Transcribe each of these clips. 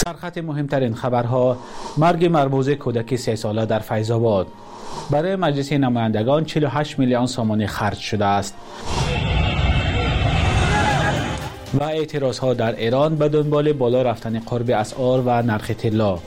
در خط مهمترین خبرها: مرگ مرموز کودک 3 ساله در فیض آباد. برای مجلس نمایندگان 48 میلیون سومانی خرج شده است. و اعتراضها در ایران به دنبال بالا رفتن قرب اسعار و نرخ طلا.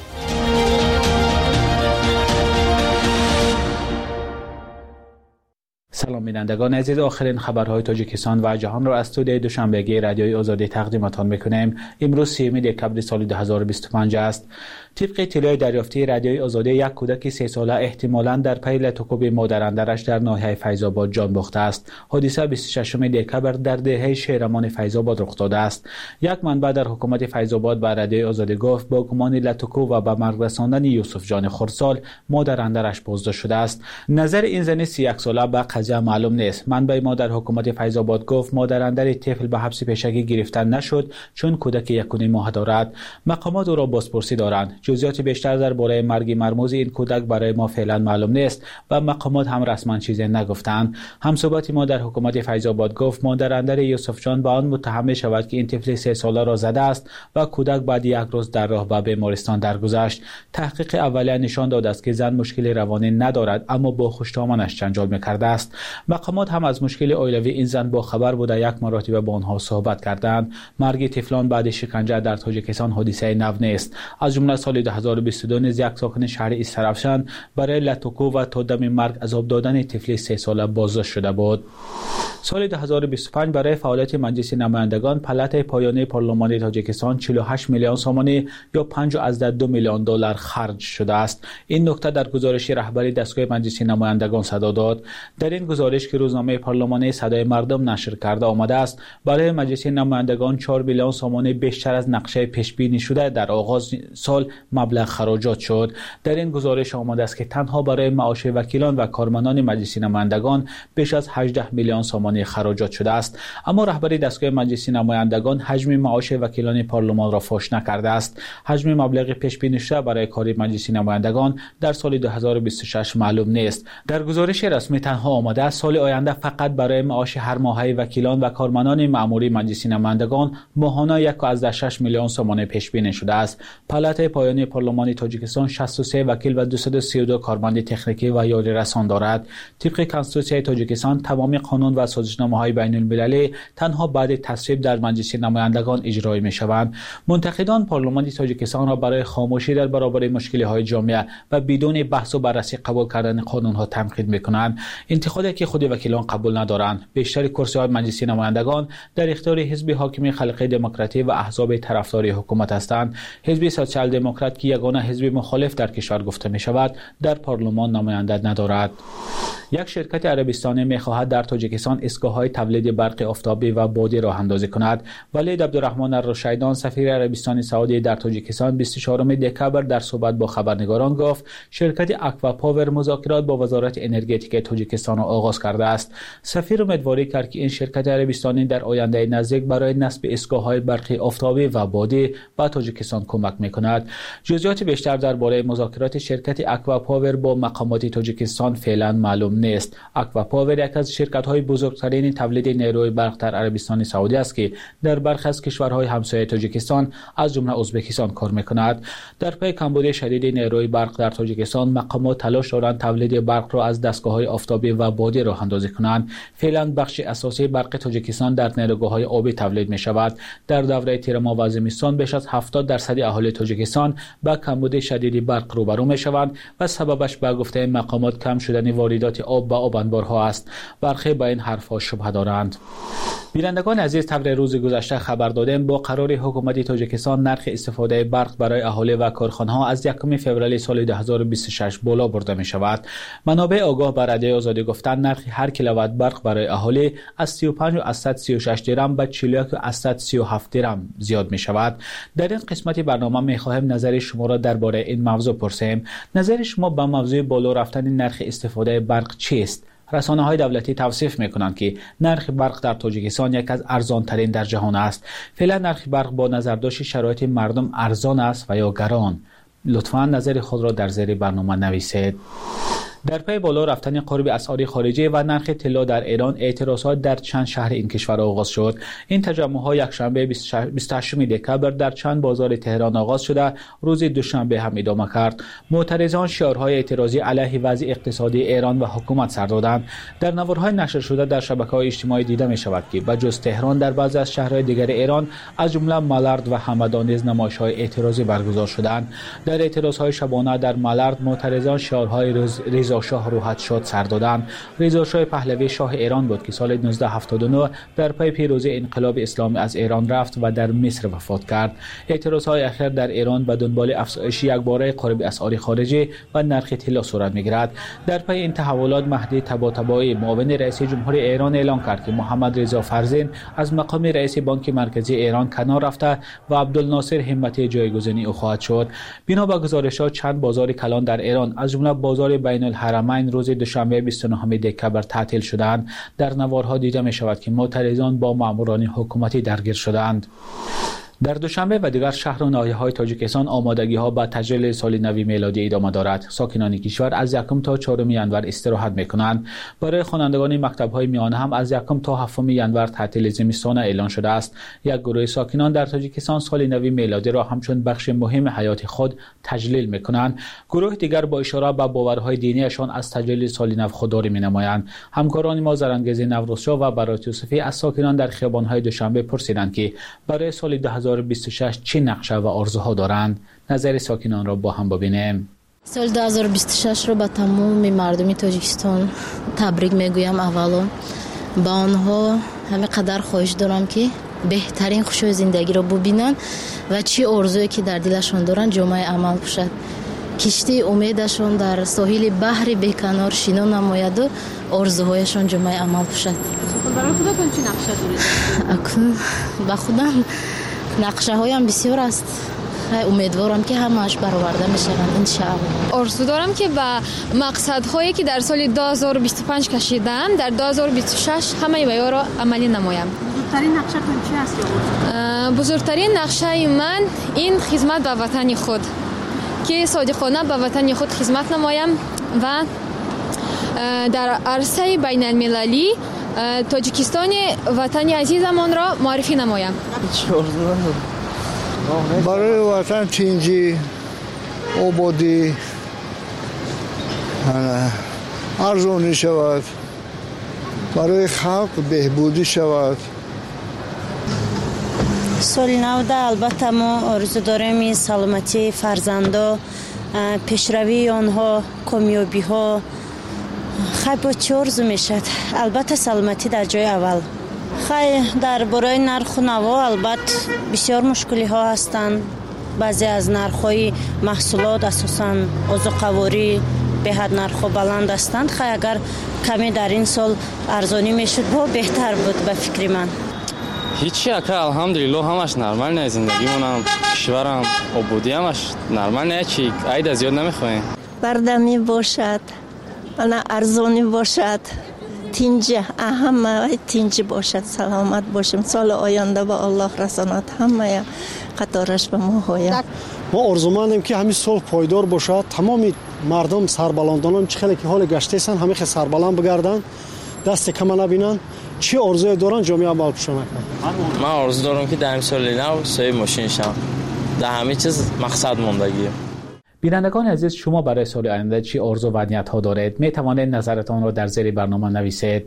سلام بینندگان عزیز، آخرین خبرهای تاجیکستان و جهان را از استودیوی دوشنبگی رادیوی آزادی تقدیمتان میکنیم. امروز 30 دکبر سال 2025 است. طبق اطلاع دریافتی رادیوی آزادی، یک کودک 3 ساله احتمالاً در پی لطوکوب مادر-اندرش در ناحیه فیض آباد جان باخته است. حادثه 26 دکبر در دهه شهرمان فیض آباد رخ داده است. یک منبع در حکومت فیض آباد به رادیوی آزادی گفت با گمان لطوکوب و به مرگ رساندن یوسف جان خردسال مادر-اندرش بازداشت شده است. نظر این زن 31 ساله به قضیه معلوم نیست. منبع ما در حکومت فیض آباد گفت مادر-اندر طفل به حبس پیشگی گرفتن نشد چون کودک 1.5 ماه دارد. مقامات او را بازپرسی دارند. جزئیات بیشتر درباره مرگ مرموز این کودک برای ما فعلا معلوم نیست و مقامات هم رسما چیزی نگفتند. همصحبت ما در حکومت فیض آباد گفت مادر-اندر یوسف جان به آن متهم می شود که این طفل 3 ساله را زده است و کودک بعد 1 روز در راه به بیمارستان درگذشت. تحقیق اولیه نشان داده است که زن مشکل روانی ندارد اما با خوش‌تامانش جنجال می‌کرده است. مقامات هم از مشکل عائلوی این زن با خبر بوده 1 مرتبه با آنها صحبت کردند. مرگ طفلان بعد شکنجه در تاجیکستان حادثه نو نیست. از جمله سال 2022 نیز یک ساکن شهر استرافشان برای لطوکو و تا دم مرگ عذاب دادن طفل 3 ساله بازداشت شده بود. سال 2025 برای فعالیت مجلس نمایندگان پلات پایانی پارلمان تاجیکستان 48 میلیون سومانی یا 5.2 میلیون دلار خرج شده است. این نکته در گزارش رهبری دستگاه مجلس نمایندگان صدا داد. در این گزارش که روزنامه پارلمانی صدای مردم نشر کرده آمده است، برای مجلس نمایندگان 4 میلیون سومانی بیشتر از نقشه پیش بینی شده در آغاز سال مبلغ خراجات شد. در این گزارش آمده است که تنها برای معاش وکیلان و کارمندان مجلس نمایندگان بیش از 18 میلیون سومانی خراجات شده است. اما رهبری دستگاه مجلس نمایندگان حجم معاش وکیلان پارلمان را فاش نکرده است. حجم مبلغ پیش بینی شده برای کار مجلس نمایندگان در سال 2026 معلوم نیست. در گزارش رسمی تنها آمده است سال آینده فقط برای معاش هر ماهه وکیلان و کارمندان مأموری مجلس نمایندگان ماهانه 1.6 میلیون سومانی پیش بینی شده است. پلات پایانی پارلمان تاجیکستان 63 وکیل و 232 کارمند تکنیکی و یاری رسان دارد. طبق کنستیتوسیون تاجیکستان تمام قانون و سازشنامه‌های بین‌المللی تنها بعد تصویب در مجلس نمایندگان اجرایی می‌شوند. منتقدان پارلمان تاجیکستان را برای خاموشی در برابر مشکل‌های جامعه و بدون بحث و بررسی قبول کردن قانون‌ها تنقید می‌کنند. انتقادی که خود وکیلان قبول ندارند. بیشتر کرسی‌های مجلس نمایندگان در اختیار حزب حاکم خلق دموکراتی و احزاب طرفدار حکومت هستند. حزب سوسیال دموکرات که یگانه حزب مخالف در کشور گفته می‌شود، در پارلمان نماینده ندارد. یک شرکت عربستانی می‌خواهد در تاجیکستان ایستگاه‌های تولید برق آفتابی و بادی راه اندازی کند. ولید عبدالرحمن الرشیدان سفیر عربستان سعودی در تاجیکستان 24 دکبر در صحبت با خبرنگاران گفت شرکت اکوا پاور مذاکرات با وزارت انرژتیک تاجیکستان را آغاز کرده است. سفیر امیدواری کرد که این شرکت عربستانی در آینده نزدیک برای نصب ایستگاه‌های برقی آفتابی و بادی به تاجیکستان کمک می‌کند. جزئیات بیشتر درباره مذاکرات شرکت اکوا پاور با مقامات تاجیکستان فعلا معلوم نیست. اکوا پاور یک از شرکت‌های بزرگترین تولید نیروی برق در عربستان سعودی است که در برخی از کشورهای همسایه تاجیکستان از جمله ازبکستان کار می‌کند. در پی کمبود شدید نیروی برق در تاجیکستان مقامات تلاش دارند تولید برق را از دستگاه‌های آفتابی و بادی راه اندازی کنند. فعلا بخش اساسی برق تاجیکستان در نیروگاه‌های آبی تولید می‌شود. در دوره تیرما و زمستان بیش از 70% اهالی تاجیکستان با کمبود شدید برق روبرو می‌شوند و سببش به گفته مقامات کم شدن واردات آب به آب انبارها است. برخی با این حرف‌ها شبهه دارند. بینندگان عزیز، طبق روز گذشته خبر دادیم با قرار حکومت تاجیکستان نرخ استفاده برق برای اهالی و کارخانه‌ها از 1 فوریه سال 2026 بالا برده می‌شود. منابع آگاه به رادیوی آزادی گفتند نرخ هر کیلووات برق برای اهالی از 35.36 درم به 41.37 درم زیاد می‌شود. در این قسمت برنامه می‌خواهیم نظر شما را درباره این موضوع پرسیم. نظر شما به موضوع بالا رفتن نرخ استفاده برق چیست؟ رسانه‌های دولتی توصیف می‌کنند که نرخ برق در تاجیکستان یک از ارزان‌ترین در جهان است. فعلا نرخ برق با نظرداشت شرایط مردم ارزان است و یا گران؟ لطفاً نظر خود را در زیر برنامه نویسید. در پی بالا رفتن قرب اسعار خارجی و نرخ طلا در ایران، اعتراضات در چند شهر این کشور آغاز شد. این تجمع‌ها یکشنبه 28 دکبر در چند بازار تهران آغاز شده، روز دوشنبه هم ادامه کرد. معترضان شعارهای اعتراضی علیه وضع اقتصادی ایران و حکومت سر دادند. در نوارهای نشر شده در شبکه‌های اجتماعی دیده می‌شود که بجز تهران در بعضی از شهرهای دیگر ایران از جمله مالارد و همدان نیز نمایش‌های اعتراضی برگزار شدند. در اعتراض‌های شبانه در مالارد معترضان شعارهای رضا شاه روحت شاد سر دادند. رضا شاه پهلوی شاه ایران بود که سال 1979 در پی پیروزی انقلاب اسلامی از ایران رفت و در مصر وفات کرد. اعتراض‌های اخیر در ایران به دنبال افزایش یکباره قرب اسعار خارجی و نرخ طلا صورت می‌گیرد. در پی این تحولات مهدی طباطبایی معاون رئیس جمهور ایران اعلام کرد که محمد رضا فرزین از مقام رئیس بانک مرکزی ایران کنار رفته و عبدالناصر همتی جایگزینی او خواهد شد. بنا به گزارش‌ها چند بازار کلان در ایران از جمله بازار بین الحرمین روز دوشنبه 29 دکبر تعطیل شدند. در نوارها دیده می‌شود که معترضان با ماموران حکومتی درگیر شدند. در دوشنبه و دیگر شهر و ناحیه‌های تاجیکستان آمادگی‌ها به تجلیل سال نو میلادی ادامه دارد. ساکنان کشور از 1 تا 4 ینور استراحت می‌کنند. برای خوانندگان مکتب‌های میانه هم از 1 تا 7 ینور تعطیل زمستانه اعلان شده است. یک گروه ساکنان در تاجیکستان سال نو میلادی را همچون بخش مهم حیات خود تجلیل می‌کنند. گروه دیگر با اشاره به باورهای دینیشان از تجلیل سال نو خودداری می‌نمایند. همکاران ما زرنگزی نوروزشاه و برات یوسفی از ساکنان در خیابان‌های دوشنبه پرسیدند که برای سال 2026 چه نقشه و آرزوها دارند. نظر ساکنان را با هم ببینیم. سال 2026 رو با تمام مردم تاجیکستان تبریک میگویم. اولا با آنها همه قدر خواهش دارم که بهترین خوشی زندگی رو ببینن و چی آرزویی که در دلشان دارن جامعه عمل باشد. کشتی امیدشان در ساحل بحر بیکنار شنا نماید و آرزوهایشان جامعه عمل باشد. برای خودتون چی نقشه دارید؟ اکنون با خودم نقشه هایم بسیار است. امیدوارم که همه‌اش برآورده میشوند ان شاء الله. آرزو دارم که با مقصدهایی که در سال 2025 کشیدم در 2026 همه اینا را عملی نمایم. بزرگترین نقشه‌تون چی است؟ بزرگترین نقشه من این خدمت به وطن خود که صادقانه به وطن خود خدمت نمایم و در عرصه بین المللی تاجیکستان وطن عزیزمان را معرفی نمایم. برای وطن تینجی آبادی ارزانی شود، برای خلق بهبودی شود. سال نو ده البته ما آرزو داریم این سلامتی فرزندا، پیشروی آنها، کامیابی ها. خیلی با چه آرزو میشد؟ البته سلامتی در جای اول. خیلی در برای نرخ و نوا البته بسیار مشکلی ها هستند. بعضی از نرخ‌های محصولات اساساً عضوقواری به حد نرخ بلند هستند. خیلی اگر کمی در این سال ارزانی میشد با بهتر بود به فکر من. هیچی اکا الحمدلله همش نرمال نه، زندگیمون هم کشورم آبادی همش نرمال نه، چی عید زیاد نمیخوایم. بردمی باشد، انا ارزانی باشد، تینج همه تینج باشد، سلامت باشیم، سال آینده با الله رسانت همه قطارش به ما هاید. ما آرزومندیم که همین صلح پایدار باشد، تمام مردم سربلندان چه خیلی که حال گشته‌اند همه خیلی سربلند بگردن، دست کم نبینن، چی آرزوی دارن جامعه عمل پوشان کنن. من آرزو دارم که در این سال نو صاحب ماشین شم، در همه چیز مقصد موندگیه. بینندگان عزیز، شما برای سال آینده چی آرزو و نیت ها دارید؟ می توانید نظرتان را در زیر برنامه نویسید.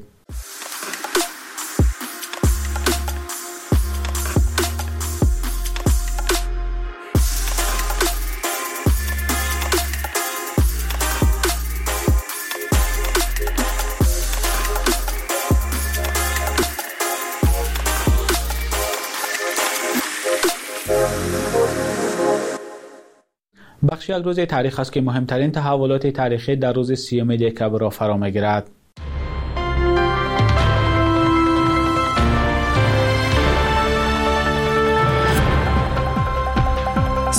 بخش یک روز تاریخ است که مهمترین تحولات تاریخی در روز 30 دکبر را فرا می‌گیرد.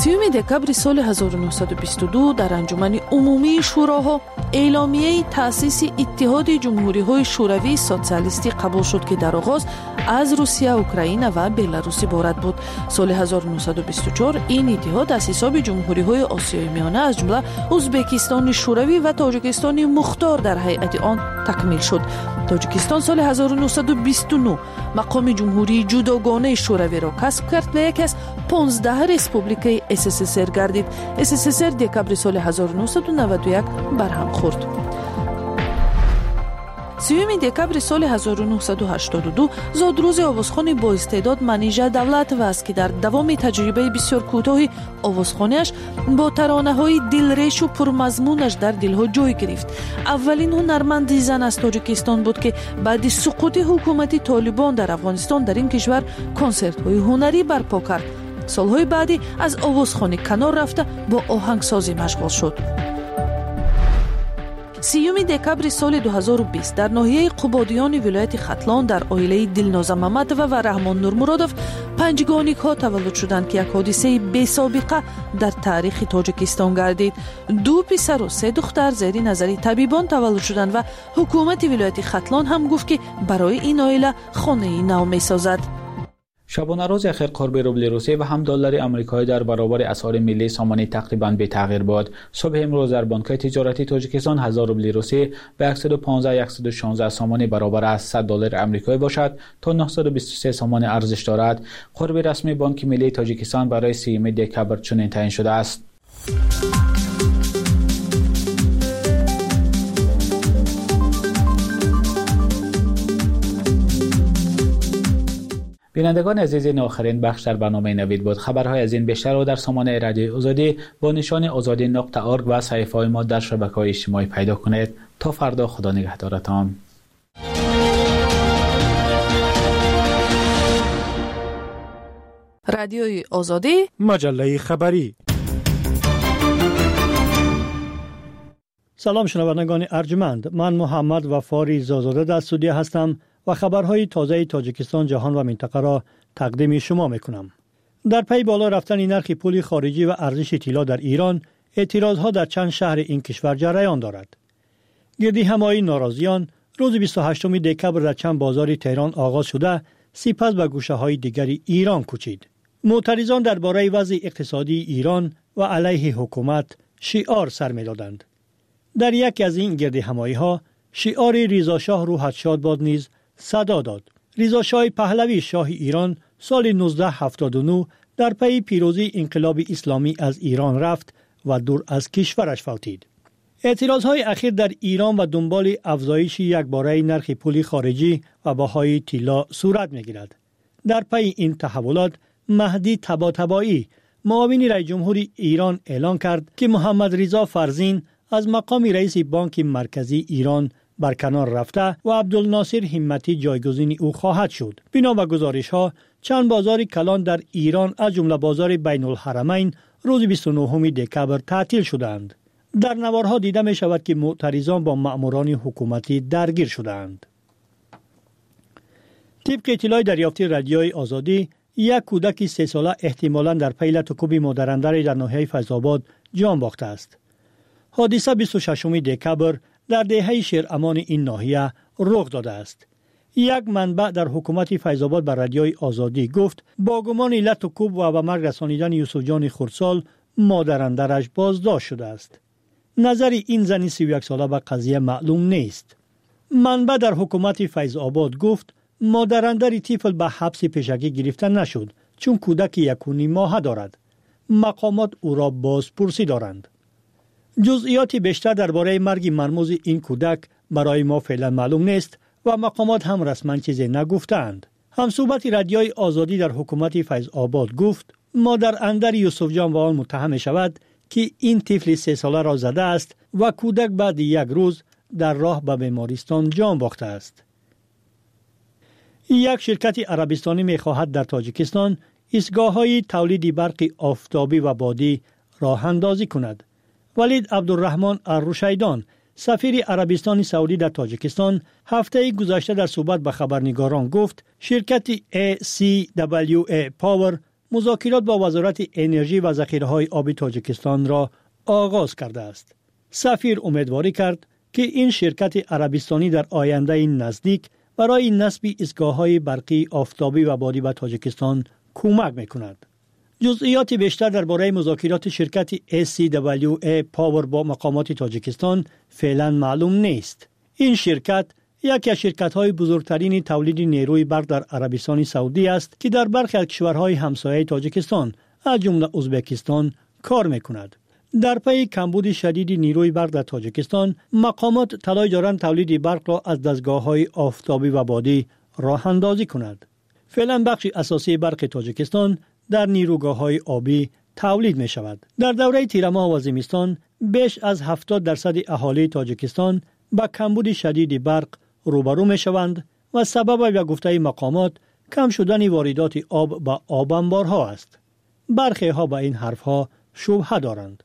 30 دکامبر سال 1922 در انجمن عمومی شوراها اعلامیه تأسیس اتحاد جمهوری‌های شوروی سوسیالیستی قبول شد که در آغاز از روسیه، اوکراین و بلاروس عبارت بود. سال 1924 این اتحاد از حساب جمهوری‌های آسیای میانه از جمله ازبکستان شوروی و تاجیکستان مختار در هیئت آن تکمیل شد. تاجیکستان سال 1929 مقام جمهوری جداگانه شوروی را کسب کرد و یکی از 15 رسپوبلیک SSSR گردید. SSSR دکامبر سال 1991 برهم خورد. 30 دکامبر سال 1982 زادروز آوازخوان با استعداد منیژه دولت است که در دوام تجربه بسیار کوتاه آوازخوانیش با ترانه‌های دلریش و پرمضمونش در دلها جای گرفت. اولین هنرمند زن از تاجیکستان بود که بعد سقوط حکومت طالبان در افغانستان در این کشور کنسرت‌های هنری برپا کرد. سالهای بعدی از آوازخوانی کنار رفته با آهنگسازی مشغول شد. 30 دکامبر سال 2020 در ناحیه قبادیان ولایت ختلان در عائله دلناز محمد و رحمان نورمرادوف 5 گانیک‌ها تولد شدند که یک حادثه بی سابقه در تاریخ تاجیکستان گردید. 2 پسر و 3 دختر زیر نظر طبیبان تولد شدند و حکومت ولایت ختلان هم گفت که برای این عائله خانه نو می‌سازد. شبانه روز اخیر قرب روبل روسی و هم دلار آمریکایی در برابر اسعار ملی سامانه تقریباً به تغییر بود. صبح امروز در بانک‌های تجارتی تاجیکستان 1000 روبل روسی به 115-116 سامانه برابر از 100 دلار آمریکایی باشد تا 923 سامانه ارزش دارد. قرب رسمی بانک ملی تاجیکستان برای 30 دکامبر چنین تعیین شده است. بینندگان عزیز، این آخرین بخش در برنامه نوید بود. خبرهای از این بیشتر را در سامانه رادیوی آزادی با نشان azadi.org و صفحه‌های ما در شبکه‌های اجتماعی پیدا کنید. تا فردا، خدا نگهدارتان. رادیوی آزادی، مجله خبری. سلام شنوندگان ارجمند، من محمد وفاری زازاده در استودیو هستم و خبرهای تازه تاجیکستان، جهان و منطقه را تقدیم شما میکنم. در پی بالا رفتن نرخ پول خارجی و ارزش طلا در ایران، اعتراضها در چند شهر این کشور جریان دارد. گردی همایی ناراضیان روز 28 دکامبر در چند بازار تهران آغاز شده، سپس به گوشه‌های دیگری ایران کوچید. معترضان درباره وضع اقتصادی ایران و علیه حکومت شعار سر می‌دادند. در یکی از این گردی همایی‌ها شعار رضا شاه روحت شاد باد نیز صدا داد. رضا شاه پهلوی شاه ایران سال 1979 در پی پیروزی انقلاب اسلامی از ایران رفت و دور از کشورش فوتید. اعتراضهای اخیر در ایران و دنبال افزایش یکباره نرخ پول خارجی و بهای طلا صورت می‌گیرد. در پی این تحولات مهدی طباطبایی معاون رئیس جمهور ایران اعلان کرد که محمد رضا فرزین از مقام رئیس بانک مرکزی ایران برکنار رفته و عبدالناصر همتی جایگزین او خواهد شد. بنا به گزارش‌ها چند بازار کلان در ایران از جمله بازار بین الحرمین روز 29 دکامبر تعطیل شدند. در نوارها دیده می شود که معترضان با مأموران حکومتی درگیر شدند. طبق اطلاع دریافتی رادیوی آزادی، یک کودک 3 ساله احتمالاً در پی لطوکوب مادراندری در ناحیه فیض‌آباد جان باخته است. حادثه 26 دکامبر در دهه شیرامان این ناحیه رخ داده است. یک منبع در حکومت فیض‌آباد بر رادیوی آزادی گفت با گمان لطوکوب و به مرگ رسانیدن یوسف جان خردسال مادراندرش بازداشت شده است. نظر این زن 31 ساله به قضیه معلوم نیست. منبع در حکومت فیض‌آباد گفت مادراندر طفل به حبس پیشگی گرفته نشد چون کودک 1.5 ماه دارد. مقامات او را بازپرسی دارند. جزئیات بیشتر درباره مرگ مرموز این کودک برای ما فعلا معلوم نیست و مقامات هم رسما چیزی نگفتند. همصحبت رادیوی آزادی در حکومت فیض‌آباد گفت مادر اندر یوسف جان و آن متهم شود که این طفل 3 ساله را زده است و کودک بعد 1 روز در راه به بیمارستان جان باخته است. یک شرکت عربستانی می‌خواهد در تاجیکستان ایستگاه‌های تولید برق آفتابی و بادی راه اندازی کند. ولید عبدالرحمن الروشیدان سفیر عربستان سعودی در تاجیکستان هفته گذشته در صحبت با خبرنگاران گفت شرکت ACWA پاور مذاکرات با وزارت انرژی و ذخیره‌های آبی تاجیکستان را آغاز کرده است. سفیر امیدواری کرد که این شرکت عربستانی در آینده نزدیک برای نصب ایستگاه‌های برقی آفتابی و بادی به تاجیکستان کمک می‌کند. جزئیات بیشتر درباره مذاکرات شرکت SCWA پاور با مقامات تاجیکستان فعلا معلوم نیست. این شرکت یکی از شرکت‌های بزرگترین تولید نیروی برق در عربستان سعودی است که در برخی از کشورهای همسایه تاجیکستان از جمله ازبکستان کار می‌کند. در پی کمبود شدید نیروی برق در تاجیکستان، مقامات تلاش دارند تولید برق را از دستگاه‌های آفتابی و بادی راه اندازی کند. فعلا بخش اساسی برق تاجیکستان در نیروگاه‌های آبی تولید می‌شود. در دوره تیر ماه و زمستان بیش از 70% اهالی تاجیکستان با کمبود شدید برق روبرو می‌شوند و سبب به گفته مقامات کم شدن واردات آب به آب انبارها است. برخی ها به این حرفها شبهه دارند.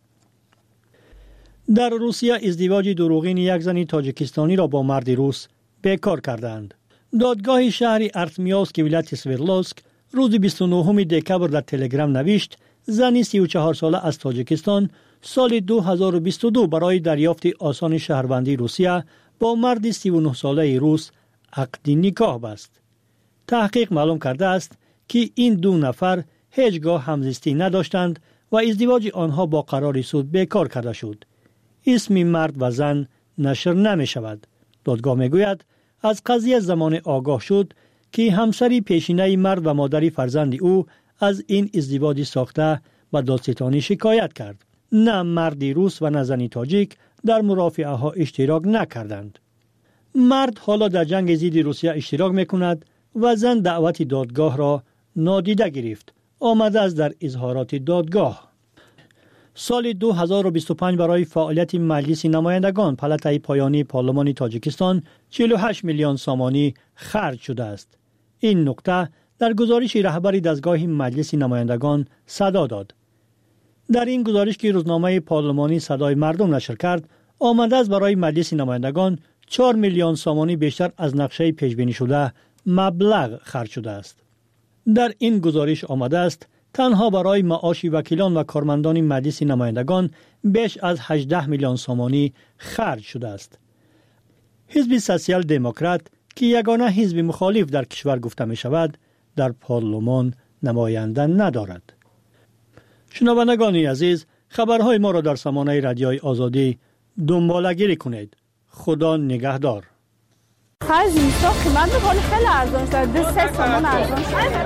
در روسیه ازدواج دروغین یک زن تاجیکستانی را با مرد روس بیکار کردند. دادگاه شهر ارتمیاسک ولایت سوردلوسک روز 29 دکبر در تلگرام نوشت زنی 34 ساله از تاجیکستان سال 2022 برای دریافت آسان شهروندی روسیه با مرد 39 ساله روس عقد نکاح بست. تحقیق معلوم کرده است که این دو نفر هیچگاه همزیستی نداشتند و ازدواج آنها با قرار سود بیکار کرده شد. اسم مرد و زن نشر نمی شود. دادگاه می گوید از قضیه زمان آگاه شد که همسری پیشینه مرد و مادری فرزند او از این ازدواج ساخته و دادستانی شکایت کرد. نه مردی روس و نه زنی تاجیک در مرافعه ها اشتراک نکردند. مرد حالا در جنگ ضد روسیه اشتراک میکند و زن دعوت دادگاه را نادیده گرفت. آمده است در اظهارات دادگاه. سال 2025 برای فعالیت مجلس نمایندگان پلاتای پایانی پارلمان تاجیکستان 48 میلیون سامانی خرج شده است. این نکته در گزارش رهبر دستگاه مجلس نمایندگان صدا داد. در این گزارش که روزنامه پارلمانی صدای مردم نشر کرد، آمده است برای مجلس نمایندگان 4 میلیون سامانی بیشتر از نقشه پیش بینی شده مبلغ خرج شده است. در این گزارش آمده است تنها برای معاش وکیلان و کارمندان مجلس نمایندگان بیش از 18 میلیون سامانی خرج شده است. حزب سوسیال دموکرات که یگانه حزب مخالف در کشور گفته می شود، در پارلمان نماینده ندارد. شنوندگان عزیز، خبرهای ما را در سامانه رادیوی آزادی دنبالگیری کنید. خدا نگهدار. خیلی اینستا قیمت میکنه خیلی ارزان شد. 2-3 سامان ارزان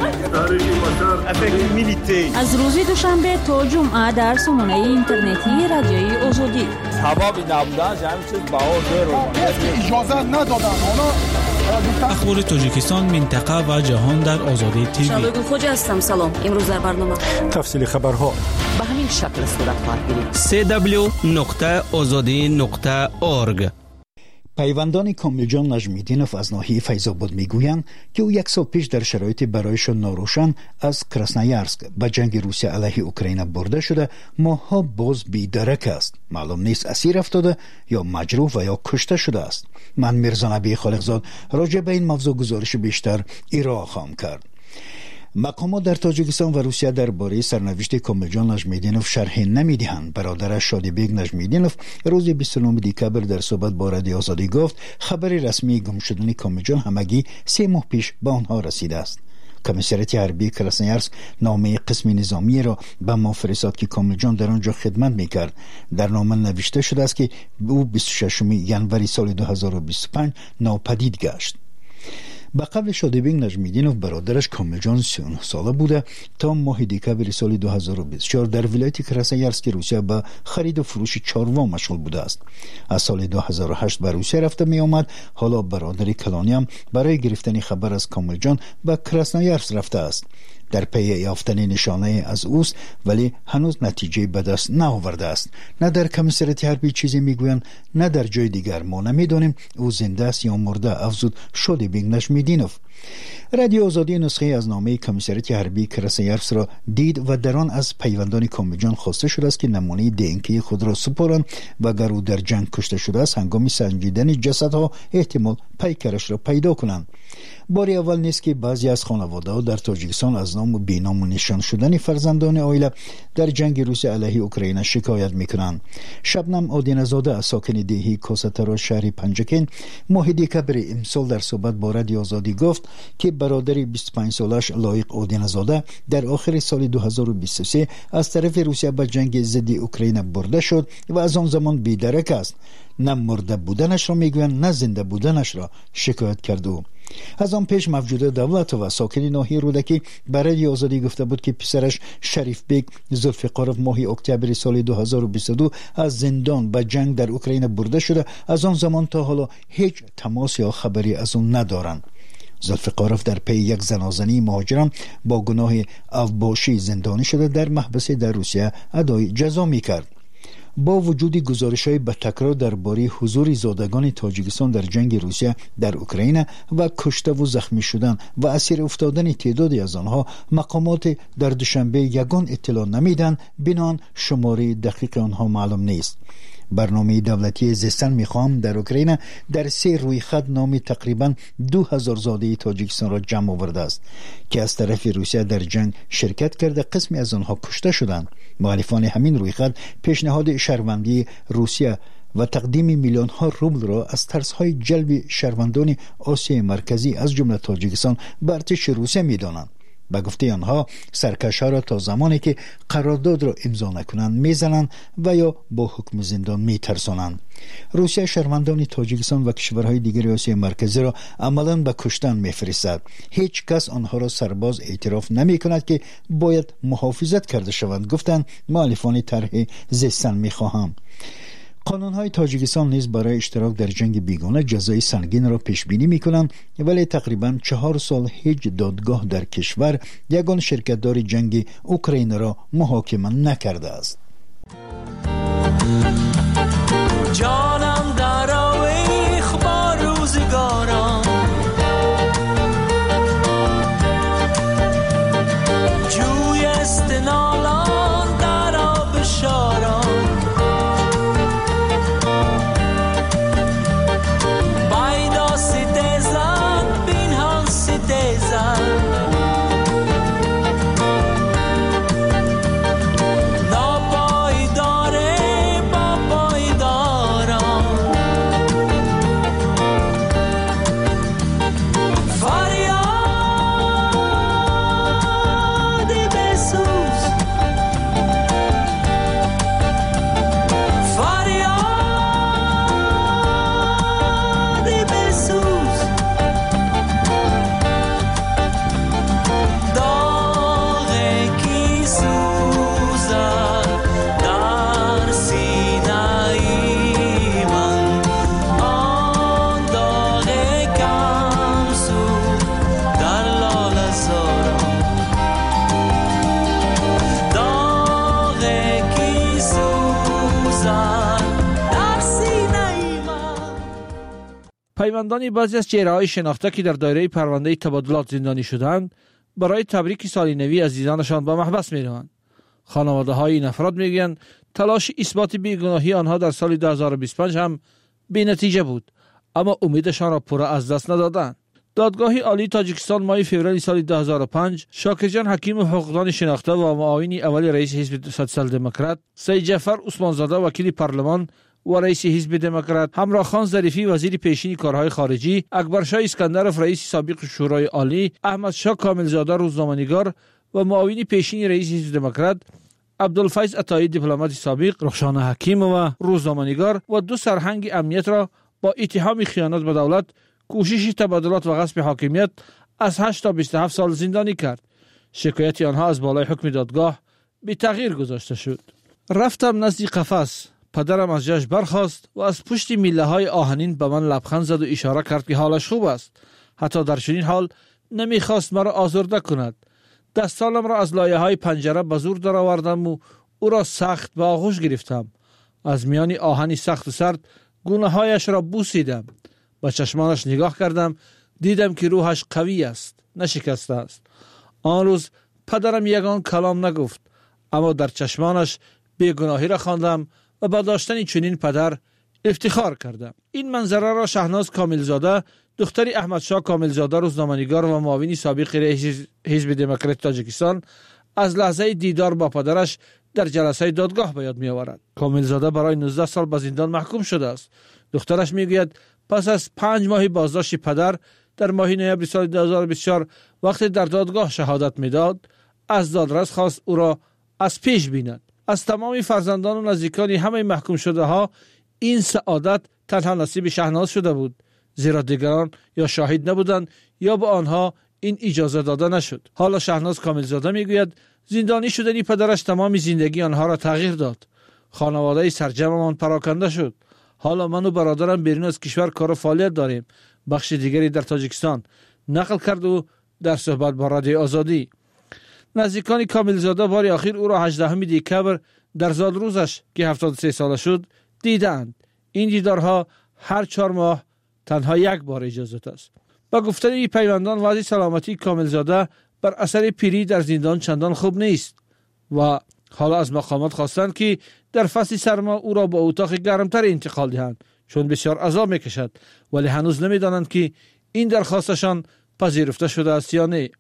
شد. از روز دوشنبه تا جمعه در سامانه اینترنتی رادیوی آزادی. سبب نبودن همین چیز باور رو اجازه ندادن. اخبار تاجیکستان، منطقه و جهان در آزادی تیوی. شبگون خوج هستم. سلام. امروز در برنامه تفصیل خبرها به همین شکل صورت خواهد گرفت. www.azadi.org. پیوندان کاملجان نجمیدینوف از ناحیه فیض‌آباد میگویند که او یک سال پیش در شرایط برایشان ناروشن از کراسنایارسک به جنگ روسیه علیه اوکراین برده شده ماها باز بی‌درک است. معلوم نیست اسیر افتاده یا مجروح و یا کشته شده است. من میرزا نبی خالقزاد راجع به این موضوع گزارش بیشتر ارائه خواهم کرد. مقامات در تاجیکستان و روسیه درباره سرنوشت کاملجان نجمیدینوف شرح نمیدهند. برادرش شادیبگ نجمیدینوف روز 29 دکبر در صحبت با رادیو آزادی گفت خبر رسمی گم شدن کاملجان همگی 3 ماه پیش به آنها رسیده است. کمیسریت حربی کراسنایارسک نامه قسم نظامی را به ما فرستاد که کاملجان در آنجا خدمت میکرد. در نامه نوشته شده است که او 26 ژانویه سال 2025 ناپدید گشت. به قبل شادیبگ نجمیدینوف برادرش کاملجان 39 ساله بوده تا ماه دکبر سال 2024 در ولایت کراسنایارسک روسیه به خرید و فروش چاروا مشغول بوده است. از سال 2008 به روسیه رفته می آمد. حالا برادر کلانی هم برای گرفتن خبر از کاملجان به کراسنایارسک رفته است. در پی یافتن نشانه از اوست ولی هنوز نتیجه به دست نآورده است. نه در کمیسریت حربی چیزی میگویند نه در جای دیگر. ما نمیدانیم او زنده است یا مرده، افزود شادیبگ نجمیدینوف. رادیو آزادی نسخه از نامه کمیسریت حربی کراسنایارسک را دید و در آن از پیوندان کاملجان خواسته شده است که نمونه دی‌ان‌کی خود را سپارند و اگر او در جنگ کشته شده است هنگام سنجیدن جسدها احتمال پیکرش را پیدا کنند. بار اول نیست که بعضی از خانواده‌ها در تاجیکستان از نام و بینام و نشان شدن فرزندان عائله در جنگ روسیه علیه اوکراین شکایت میکنند. شبنم آدینزاده از ساکن دهی کاسترا شهر پنجکین ماه دکبر امسال در صحبت با رادیو آزادی گفت که برادر 25 سالش لایق آدینزاده در آخر سال 2023 از طرف روسیه به جنگ ضد اوکراین برده شد و از آن زمان بی‌درک است. نه مرده بودنش را میگویند نه زنده بودنش را شکایت کرد. او از آن پیش موجوده دولت و ساکن ناحیه رودکی برای آزادی گفته بود که پسرش شریف بیگ ذوالفقارov ماه اکتبر سال 2022 از زندان به جنگ در اوکراین برده شده. از آن زمان تا حالا هیچ تماس یا خبری از اون ندارند. ذوالفقارov در پی یک زنازنی مهاجران با گناه اوباشی زندانی شده در محبس در روسیه ادای جزا میکرد. با وجود گزارش‌های به تکرار درباره حضور زادگان تاجیکستان در جنگ روسیه در اوکراین و کشته و زخمی شدن و اسیر افتادن تعدادی از آنها، مقامات در دوشنبه یگان اطلاع نمیدن، بنان شماره دقیق آنها معلوم نیست. برنامه دولتی زیستن میخوام در اوکراین در 3 رویخط نام تقریبا 2000 زاده تاجیکستان را جمع آورده است که از طرف روسیه در جنگ شرکت کرده. قسمی از آنها کشته شدند. مخالفان همین رویخط پیشنهاد شهروندی روسیه و تقدیم میلیون ها روبل را از ترس های جلب شهروندان آسیای مرکزی از جمله تاجیکستان به ارتش روسیه میدانند. به گفته آنها سرکش‌ها را تا زمانی که قرارداد را امضا نکنند میزنند و یا با حکم زندان میترسانند. روسیه شهروندان تاجیکستان و کشورهای دیگر آسیای مرکزی را عملاً به کشتن میفرستد. هیچ کس آنها را سرباز اعتراف نمی کند که باید محافظت کرده شوند، گفتند مؤلفان طرح زیستن میخواهم. قانون‌های تاجیکستان نیز برای اشتراک در جنگ بیگانه جزای سنگین را پیش بینی می‌کنند، ولی تقریباً 4 سال هیچ دادگاه در کشور یگان شرکت‌دار جنگ اوکراین را محاکمه نکرده است. جانم در آویخ با روزگارم، جوی استنالان در آب شارم، پیوندان بعضی از چهره‌های شناخته که در دایره پرونده تبادلات زندانی شدند برای تبریک سال نوی عزیزانشان به محبس می‌روند. خانواده‌های این افراد می‌گویند تلاش اثبات بیگناهی آنها در سال 2025 هم بی‌نتیجه بود، اما امیدشان را پوره از دست ندادند. دادگاه عالی تاجیکستان ماه فوریه سال 2005 شاکرجان حکیم حقوقدان شناخته و معاون اول رئیس حزب سوسیال دموکرات، سید جعفر عثمانزاده وکیل پارلمان و رئیس حزب دموکرات، همراه خان ظریفی وزیر پیشین کارهای خارجی، اکبرشاه اسکندرов رئیس سابق شورای عالی، احمد شاه کاملزاده روزنامه‌نگار و معاون پیشین رئیس حزب دموکرات، عبدالفیض عطایی دیپلمات سابق، رخشان حکیم و روزنامه‌نگار و 2 سرهنگ امنیت را با اتهام خیانت به دولت، کوشش تبادلات و غصب حاکمیت از 8 تا 27 سال زندانی کرد. شکایت آنها از بالای حکم دادگاه بی تغییر گذاشته شد. رفتم نزد قفس، پدرم از جاش برخاست و از پشت میله های آهنین به من لبخند زد و اشاره کرد که حالش خوب است. حتی در چنین حال نمیخواست مرا آزرده کند. دستانم را از لایه های پنجره به زور درآوردم و او را سخت به آغوش گرفتم. از میان آهنی سخت و سرد گونه هایش را بوسیدم. با چشمانش نگاه کردم، دیدم که روحش قوی است، نشکسته است. آن روز پدرم یگان کلام نگفت، اما در چشمانش بیگناهی را خواندم و با داشتن چنین پدر افتخار کرده. این منظره را شهناز کاملزاده دختر احمدشاه کاملزاده روزنامه‌نگار و معاون سابق رئیس حزب دموکرات تاجیکستان از لحظه دیدار با پدرش در جلسه دادگاه به یاد می‌آورد. کاملزاده برای 19 سال به زندان محکوم شده است. دخترش میگوید پس از 5 ماه بازداشت پدر در ماه نوامبر سال 2024 وقتی در دادگاه شهادت میداد از دادرس خواست او را از پیش بیند. از تمام فرزندان و نزدیکان همه محکوم شده ها این سعادت تنها نصیب شهناز شده بود، زیرا دیگران یا شاهد نبودند یا به آنها این اجازه داده نشد. حالا شهناز کاملزاده میگوید زندانی شدنی پدرش تمام زندگی آنها را تغییر داد. خانواده سرجممان پراکنده شد. حالا من و برادرم بیرون از کشور کار و فعالیت داریم. بخش دیگری در تاجیکستان نقل کرد و در صحبت با رادیو آزادی. نزدیکان کاملزاده بار اخیر او را 18 دکبر در زاد روزش که 73 ساله شد دیدند. این دیدارها هر 4 ماه تنها یک بار اجازه است. با گفتن این پیوندان وضع سلامتی کاملزاده بر اثر پیری در زندان چندان خوب نیست و حالا از مقامات خواستند که در فصل سرما او را به اتاق گرمتر انتقال دهند چون بسیار عذاب میکشد، ولی هنوز نمیدانند که این درخواستشان پذیرفته شده است یا نه.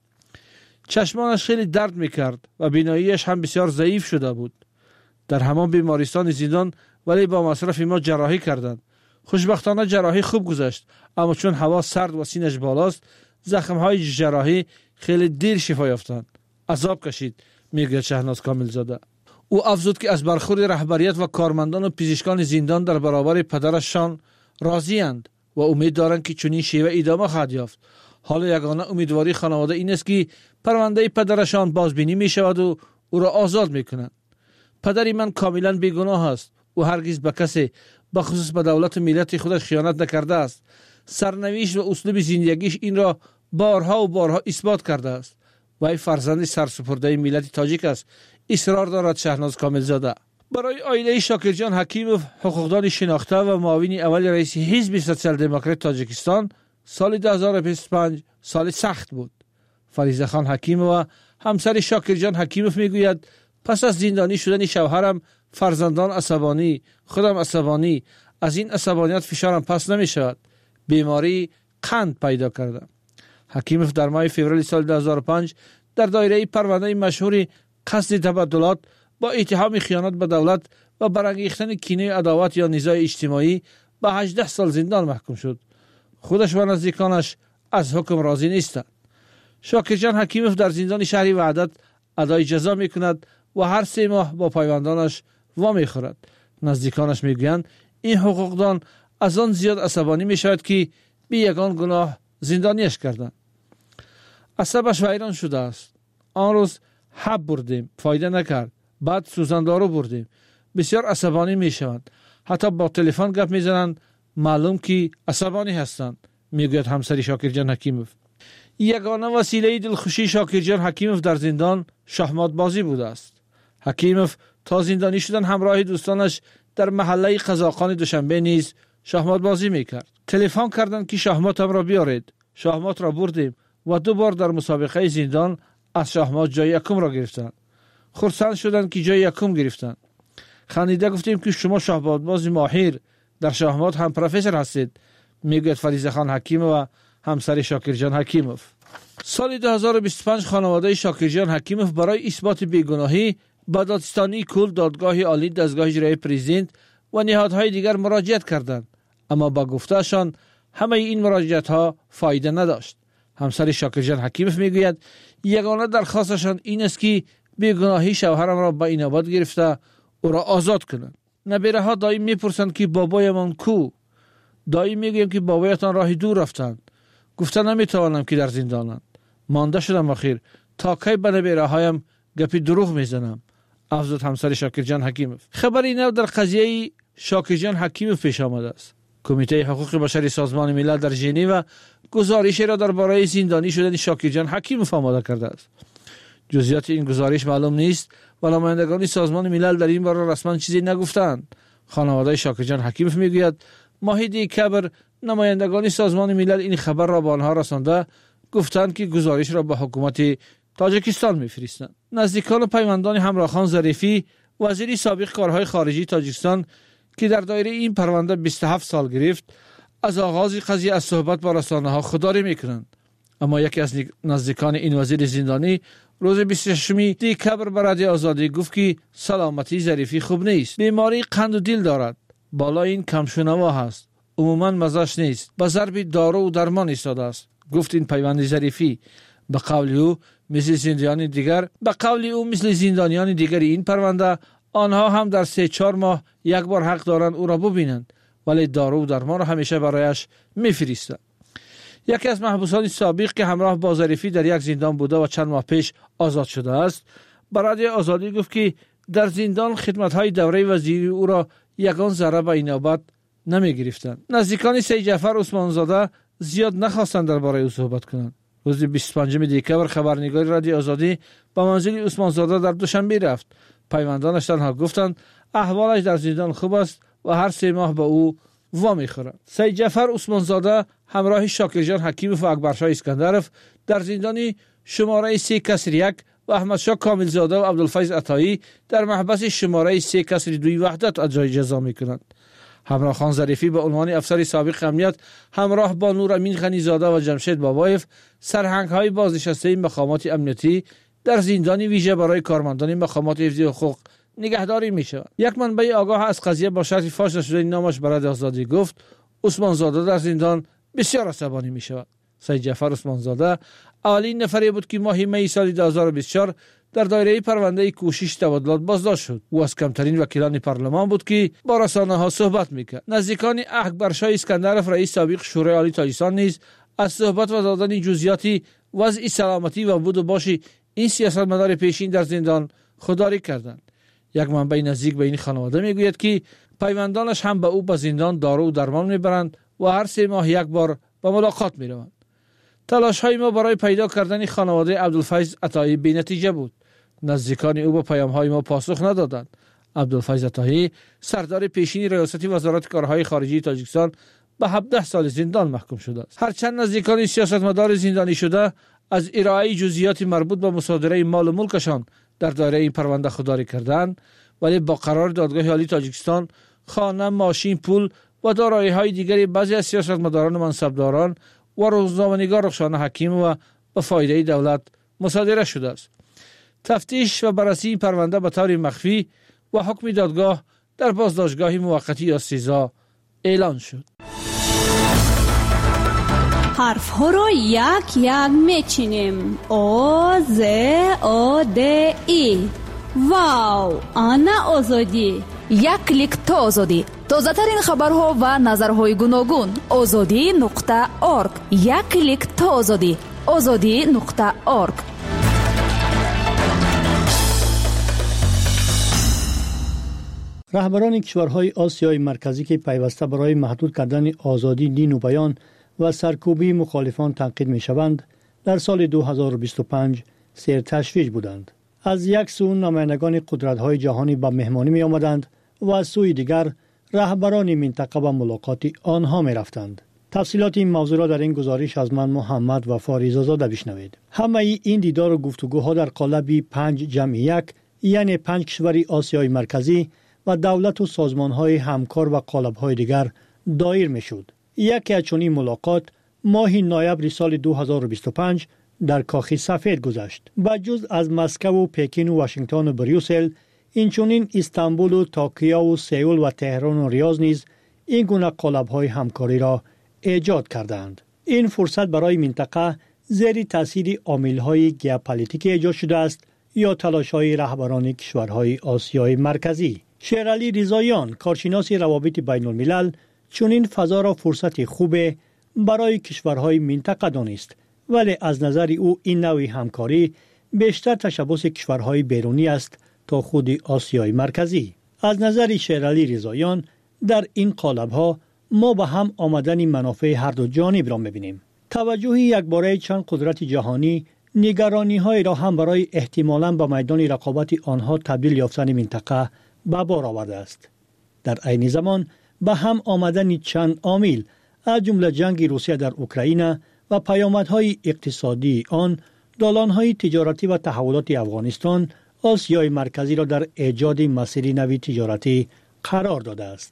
چشمانش خیلی درد میکرد و بیناییش هم بسیار ضعیف شده بود. در همان بیمارستان زندان ولی با مصرف ما جراحی کردند. خوشبختانه جراحی خوب گذشت، اما چون هوا سرد و سینش بالاست زخم‌های جراحی خیلی دیر شفا یافتند. عذاب کشید، میگه شهناز کاملزاده. او افزود که از برخورد رهبریت و کارمندان و پزشکان زندان در برابر پدرشان راضی‌اند و امید دارند که چنین شیوه ادامه خواهد یافت. حالا یگانه امیدواری خانواده این است که پرونده پدرشان بازبینی می شود و او را آزاد می کنند. پدری من کاملا بیگناه است. او هرگز به کسی بخصوص به دولت و ملت خودش خیانت نکرده است. سرنوشت و اسلوب زندگیش این را بارها و بارها اثبات کرده است. وی فرزند سرسپرده ملت تاجیک است، اصرار دارد شهناز کاملزاده. برای عائله شاکرجان حکیموف، حقوقدان شناخته و معاون اول رئیس حزب سوسیال دموکرات تاجیکستان، سال 2025 سال سخت بود. فریزه خان حکیموف همسر شاکرجان حکیموف میگوید پس از زندانی شدن شوهرم فرزندان عصبانی، خودم عصبانی، از این عصبانیت فشارم پس نمی شود. بیماری قند پیدا کردم. حکیموف در ماه فوریه سال 2005 در دایره پرونده مشهور قصد تبادلات با اتهام خیانت به دولت و برانگیختن کینه عداوت یا نزاع اجتماعی به 18 سال زندان محکوم شد. خودش و نزدیکانش از حکم راضی نیستند. شاکرجان حکیموف در زندان شهری وحدت ادای جزا می کند و هر 3 ماه با پیوندانش وا می خورد. نزدیکانش می گویند این حقوقدان از آن زیاد عصبانی می شود که بی یگان گناه زندانیش کردند. عصبش ویران شده است. آن روز حب بردیم، فایده نکرد. بعد سوزندارو بردیم، بسیار عصبانی می شوند. حتی با تلفن گپ می زنند، معلوم که عصبانی هستند، میگوید همسر شاکرجان حکیموف. یگانه وسیله دلخوشی شاکرجان حکیموف در زندان شахمات بازی بوده است. حکیموف تا زندانی شدن همراه دوستانش در محله قزاقان دوشنبه نیز شахمات بازی میکرد. تلفن کردند که شахماتم را بیارید. شахمات را بردیم و 2 بار در مسابقه زندان از شахمات جای یکم را گرفتند. خرسند شدند که جای یکم گرفتند. خندیده گفتیم که شما شахمات باز ماهر در شахمات هم پروفسور هستید، میگوید فریزه خان حکیموف و همسر شاکرجان حکیموف. سال 2025 خانواده شاکرجان حکیموف برای اثبات بیگناهی به دادستانی کل، دادگاه عالی، دستگاه اجرایی پرزیدنت و نهادهای دیگر مراجعت کردند، اما با گفتهشان همه این مراجعت ها فایده نداشت. همسر شاکرجان حکیموف میگوید یگانه درخواستشان این است که بیگناهی شوهرم را به اینابت گرفته او را آزاد کنند. نبیره ها دائم میپرسند که بابایمان کو؟ دائم میگویم که بابایتان راه دور رفتند. گفتن نمیتوانم که در زندانند. مانده شدم اخیر تا کی به نبیره هایم گپی دروغ میزنم، افزود همسر شاکرجان حکیموف. خبری نو در قضیه شاکرجان حکیموف پیش آمده است. کمیته حقوق بشر سازمان ملل در ژنو گزارشی را درباره زندانی شدن شاکرجان حکیموف آماده کرده است. جزئیات این گزارش معلوم نیست و نمایندگان سازمان ملل در این باره رسما چیزی نگفتند. خانواده شاکرجان حکیموف میگوید ماه دکبر نمایندگان سازمان ملل این خبر را به آنها رسانده گفتند که گزارش را به حکومت تاجیکستان میفرستند. نزدیکان و پیوندان همراه خان ظریفی، وزیر سابق کارهای خارجی تاجیکستان که در دایره این پرونده 27 سال گرفت از آغاز قضیه از صحبت با رسانه‌ها خودداری میکنند. اما یکی از نزدیکان این وزیر زندانی روز 26 دکبر به رادیو آزادی گفت که سلامتی ظریفی خوب نیست. بیماری قند و دل دارد. بالا این کمشونوا هست. عموما مزاج نیست. به ضرب دارو و درمان ایستاده است. گفت این پیوند ظریفی. به قول او مثل زندانیان دیگر این پرونده آنها هم در 3-4 ماه یک بار حق دارند او را ببینند، ولی دارو و درمان را همیشه برایش میفرستند. یکی از محبوسان سابق که همراه با ظریفی در یک زندان بوده و چند ماه پیش آزاد شده است به رادیو آزادی گفت که در زندان خدمت‌های دوره وزیری او را یگان ذره به اینابت نمی گرفتند. نزدیکان سید جعفر عثمانزاده زیاد نخواستند درباره او صحبت کنند. روز 25 دکبر خبرنگار رادیو آزادی به منزل عثمانزاده در دوشنبه رفت. پیوندانش تنها گفتند احوالش در زندان خوب است و هر 3 ماه به او وامی خورند. سید جعفر عثمانزاده همراه شاکرجان حکیموف و اکبرشاه اسکندرف در زندان شماره 3-1 و احمدشاه کاملزاده و عبدالفیض عطایی در محبس شماره 3-2 وحدت اجرای جزا میکنند. همراه خان ظریفی به عنوان افسر سابق امنیت همراه با نور امین غنیزاده و جمشید بابایف سرهنگ‌های بازنشسته مقامات امنیتی در زندان ویژه برای کارمندان مقامات حفظی حقوق نگهداری میشود. یک منبع آگاه از قضیه با شرط فاش نشدن نامش برای آزادی گفت عثمانزاده در زندان بسیار عصبانی میشود. سید جعفر عثمانزاده اولین نفری بود که ماه می سال 2024 در دایره پرونده کوشش تبادلات بازداشت شد. او از کمترین وکیلان پارلمان بود که با رسانه‌ها صحبت میکرد. نزدیکان اکبرشاه اسکندرف رئیس سابق شورای عالی تاجیکستان نیز از صحبت و دادن جزئیاتی وضع سلامتی و بود و باش این سیاستمدار پیشین در زندان خودداری کردند. یک منبع نزدیک به این خانواده میگوید که پیوندانش هم به او به زندان دارو و درمان میبرند و هر 3 ماه یک بار به ملاقات میروند. تلاش‌های ما برای پیدا کردن خانواده عبدالفیض عطایی بی‌نتیجه بود. نزدیکان او به پیام‌های ما پاسخ ندادند. عبدالفیض عطایی سردار پیشین ریاست وزارت کارهای خارجی تاجیکستان به 17 سال زندان محکوم شده است. هرچند نزدیکان سیاستمدار زندانی شده از ارائه جزئیات مربوط به مصادره مال و ملکشان در دایره این پرونده خودداری کردند، ولی با قرار دادگاه عالی تاجیکستان خانه، ماشین، پول و دارایی‌های دیگری بعضی از سیاستمداران و منصبداران و روزنامه‌نگار رخشان حکیم و به فایده دولت مصادره شده است. تفتیش و بررسی این پرونده به طور مخفی و حکم دادگاه در بازداشتگاه موقتی یا سزا اعلان شد. حرف ها را یک یک میچینیم. او ز او د ای. واو، آنا آزادی. یک کلیک تا آزادی. تازه ترین خبرها و نظرهای گوناگون. azadi.org. یک کلیک تا آزادی. azadi.org. رهبران کشورهای آسیای مرکزی که پیوسته برای محدود کردن آزادی دین و بیان و سرکوبی مخالفان تنقید می‌شوند، در سال 2025 سیر تشویش بودند. از یک سو نمایندگان قدرت‌های جهانی به مهمانی می‌آمدند و از سوی دیگر رهبران منطقه به ملاقات آنها می‌رفتند. تفصیلات این موضوع را در این گزارش از من محمد و فاریزاده بشنوید. همه این دیدار و گفتگوها در قالب 5+1 یعنی 5 کشور آسیای مرکزی و دولت و سازمان‌های همکار و قالب‌های دیگر دایر می‌شد. یکی از چنین ملاقات ماه نوامبر سال 2025 در کاخ سفید گذشت. با جز از مسکو و پکین و واشنگتن و بریوسل، اینچنین استانبول و توکیو و سئول و تهران و ریاض نیز این گونه قالب‌های همکاری را ایجاد کردند. این فرصت برای منطقه زیر تاثیر عامل‌های ژئوپلیتیکی ایجاد شده است یا تلاش‌های رهبران کشورهای آسیای مرکزی. شیرعلی رضاییان، کارشناس روابط بین الملل، چنین فضا را فرصت خوب برای کشورهای منطقه دانست، ولی از نظر او این نوع همکاری بیشتر تشبث کشورهای بیرونی است تا خود آسیای مرکزی. از نظر شیرعلی رضاییان در این قالب‌ها ما به هم آمدن منافع هر دو جانب را می‌بینیم. توجه یکباره چند قدرت جهانی نگرانی‌های را هم برای احتمالاً به میدان رقابت آنها تبدیل یافتن منطقه به بار آورده است. در عین زمان به هم آمدن چند عامل از جمله جنگ روسیه در اوکراین و پیامدهای اقتصادی آن، دالان‌های تجارتی و تحولات افغانستان آسیای مرکزی را در ایجاد مسیر نوی تجارتی قرار داده است.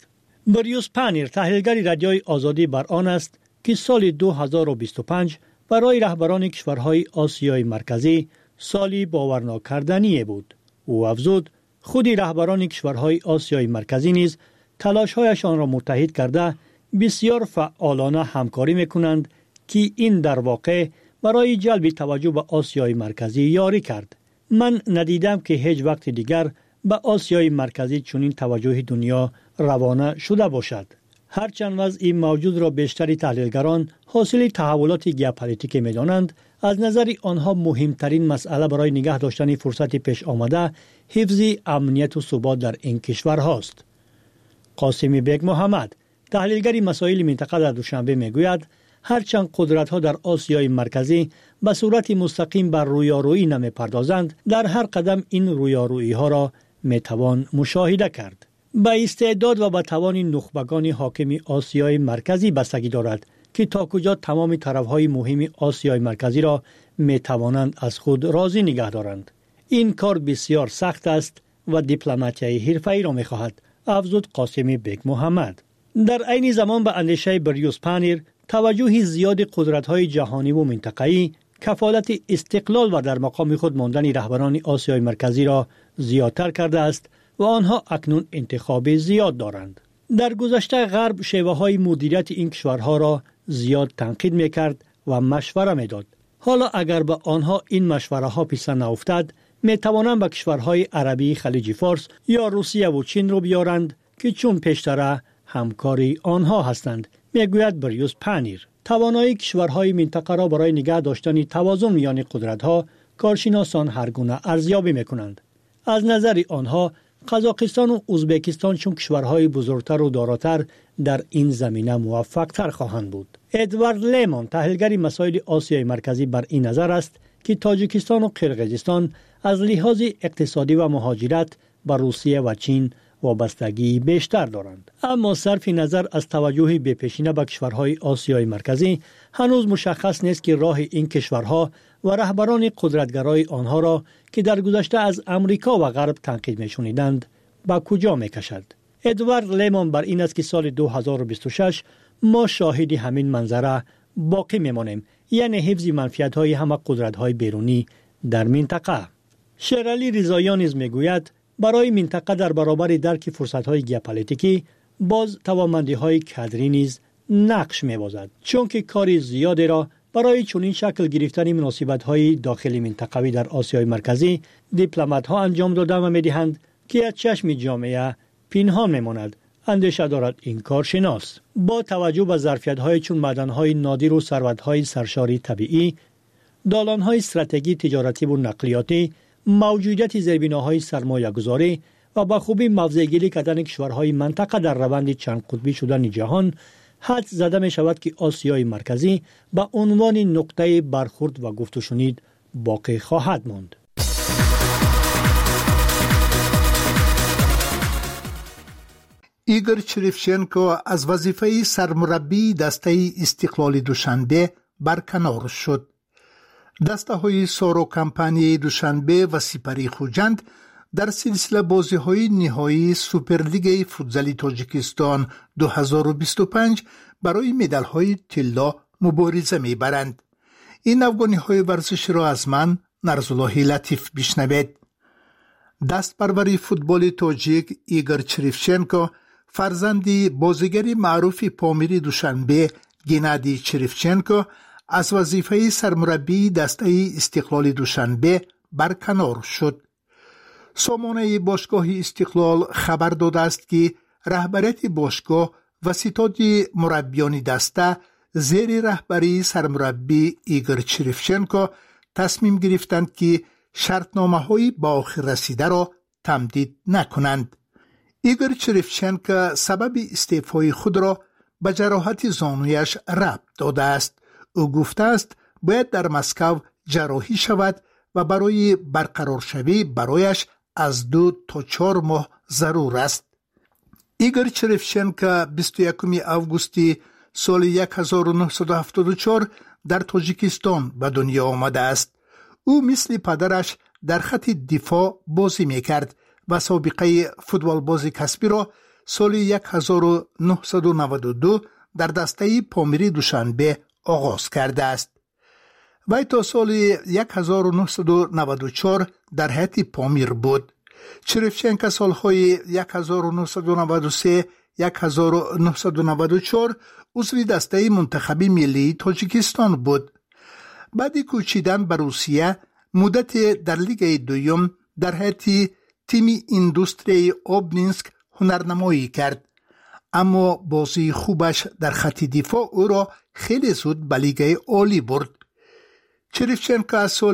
بریوس پانیر تحلیلگر رادیوی آزادی بر آن است که سال 2025 برای رهبران کشورهای آسیای مرکزی سالی باورناکردنی بود. او افزود خودی رهبران کشورهای آسیای مرکزی نیز تلاش‌هایشان را متحد کرده بسیار فعالانه همکاری می‌کنند که این در واقع برای جلب توجه به آسیای مرکزی یاری کرد. من ندیدم که هیچ وقت دیگر به آسیای مرکزی چنین توجه دنیا روانه شده باشد. هرچند وضع موجود را بیشتر تحلیلگران حاصل تحولات ژئوپلیتیکی می‌دانند، از نظر آنها مهمترین مسئله برای نگه داشتن فرصت پیش آمده حفظ امنیت و ثبات در این کشورهاست. قاسمی بیگ محمد تحلیلگر مسائل منطقه در دوشنبه میگوید هرچند قدرت‌ها در آسیای مرکزی به صورت مستقیم بر رویارویی نمی‌پردازند، در هر قدم این رویارویی‌ها را می‌توان مشاهده کرد. به استعداد و به توان نخبگان حاکم آسیای مرکزی بستگی دارد که تا کجا تمام طرف‌های مهم آسیای مرکزی را می‌توانند از خود راضی نگه دارند. این کار بسیار سخت است و دیپلماتیای حرفه‌ای را می‌خواهد، افزود قاسمی بیگ محمد. در عین زمان به اندیشه بریوس پانیر توجه زیاد قدرت‌های جهانی و منطقه‌ای کفالت استقلال و در مقام خود ماندن رهبران آسیای مرکزی را زیادتر کرده است و آنها اکنون انتخاب زیاد دارند. در گذشته غرب شیوه‌های مدیریت این کشورها را زیاد تنقید می‌کرد و مشوره می‌داد. حالا اگر به آنها این مشوره‌ها پسند نیفتد، می‌توانند به کشورهای عربی خلیج فارس یا روسیه و چین رو بیارند که چون پیشتر همکاری آنها هستند، میگوید بریوس پانیر. توانایی کشورهای منطقه را برای نگه داشتن توازن میان قدرت‌ها کارشناسان هر گونه ارزیابی می‌کنند. از نظر آنها قزاقستان و ازبکستان چون کشورهای بزرگتر و داراتر در این زمینه موفق‌تر خواهند بود. ادوارد لیمون تحلیلگر مسائل آسیای مرکزی بر این نظر است که تاجیکستان و قرقیزستان از لحاظ اقتصادی و مهاجرت به روسیه و چین وابستگی بیشتر دارند. اما صرف نظر از توجه به پیشینه به کشورهای آسیای مرکزی هنوز مشخص نیست که راه این کشورها و رهبران قدرتگرای آنها را که در گذشته از امریکا و غرب تنقید می‌شنیدند به کجا می‌کشد. ادوارد لیمون بر این است که سال 2026 ما شاهد همین منظره باقی می‌مانیم، یعنی حفظ منفعت‌های همه قدرت‌های بیرونی در منطقه. شیرعلی رضاییان نیز می‌گوید برای منطقه در برابر درک فرصت‌های ژئوپلیتیکی باز توانمندی‌های کادری نیز نقش می‌بازد، چون که کار زیادی را برای چنین شکل گرفتن مناسبت‌های داخلی منطقوی در آسیای مرکزی دیپلمات‌ها انجام داده و می‌دهند که از چشم جامعه پنهان می‌ماند، اندیشه دارد این کارشناس. با توجه به ظرفیت‌های چون معدن‌های نادر و ثروت‌های سرشاری طبیعی، دالان‌های استراتژی تجارتی و نقلیاتی، موجودیت زیربناهای سرمایه‌گذاری و به خوبی موضع‌گیری کردن کشورهای منطقه در روند چند قطبی شدن جهان، حد زده می شود که آسیای مرکزی به عنوان نقطه برخورد و گفت و شنید باقی خواهد ماند. ایگور چریفچنکو از وظیفه سرمربی دسته استقلال دوشنبه برکنار شد. دسته های سارو کمپانی دوشنبه و سپری خوجند در سلسله بازی های نهایی سوپرلیگ فوتزال تاجیکستان 2025 برای مدال های طلا مبارزه می برند. این افغانی های ورزش را از من نرزالله لطیف بشنوید. دست پروری فوتبال تاجیک ایگور چریفچنکو فرزند بازیگر معروف پامیری دوشنبه گنادی چریفچنکو از وظیفه سرمربی دسته استقلال دوشنبه برکنار شد. سامانه باشگاه استقلال خبر داده است که رهبریت باشگاه و ستاد مربیان دسته زیر رهبری سرمربی ایگور چریفچنکو تصمیم گرفتند که شرطنامه‌های به آخر رسیده را تمدید نکنند. ایگور چریفچنکو سبب استعفای خود را به جراحت زانویش ربط داده است. او گفته است باید در مسکو جراحی شود و برای برقرار شوی برایش از 2 تا 4 ماه ضرور است. ایگور چریفچنکو 21 آگوست سال 1974 در تاجیکستان به دنیا آمده است. او مثل پدرش در خط دفاع بازی میکرد و سابقه فوتبال بازی کسبی را سال 1992 در دسته پامیری دوشنبه آغاز کرده است. وی تا سال 1994 در هیئت پامیر بود. چریفچنکو سالهای 1993 1994 عضو دسته منتخب ملی تاجیکستان بود. بعد کوچیدن به روسیه مدت در لیگ دوم در هیئت تیم ایندوستری اوبنینسک هنرنمایی کرد، اما بازی خوبش در خط دفاع او را خیلی زود به لیگ عالی برد. چریفچنکو از سال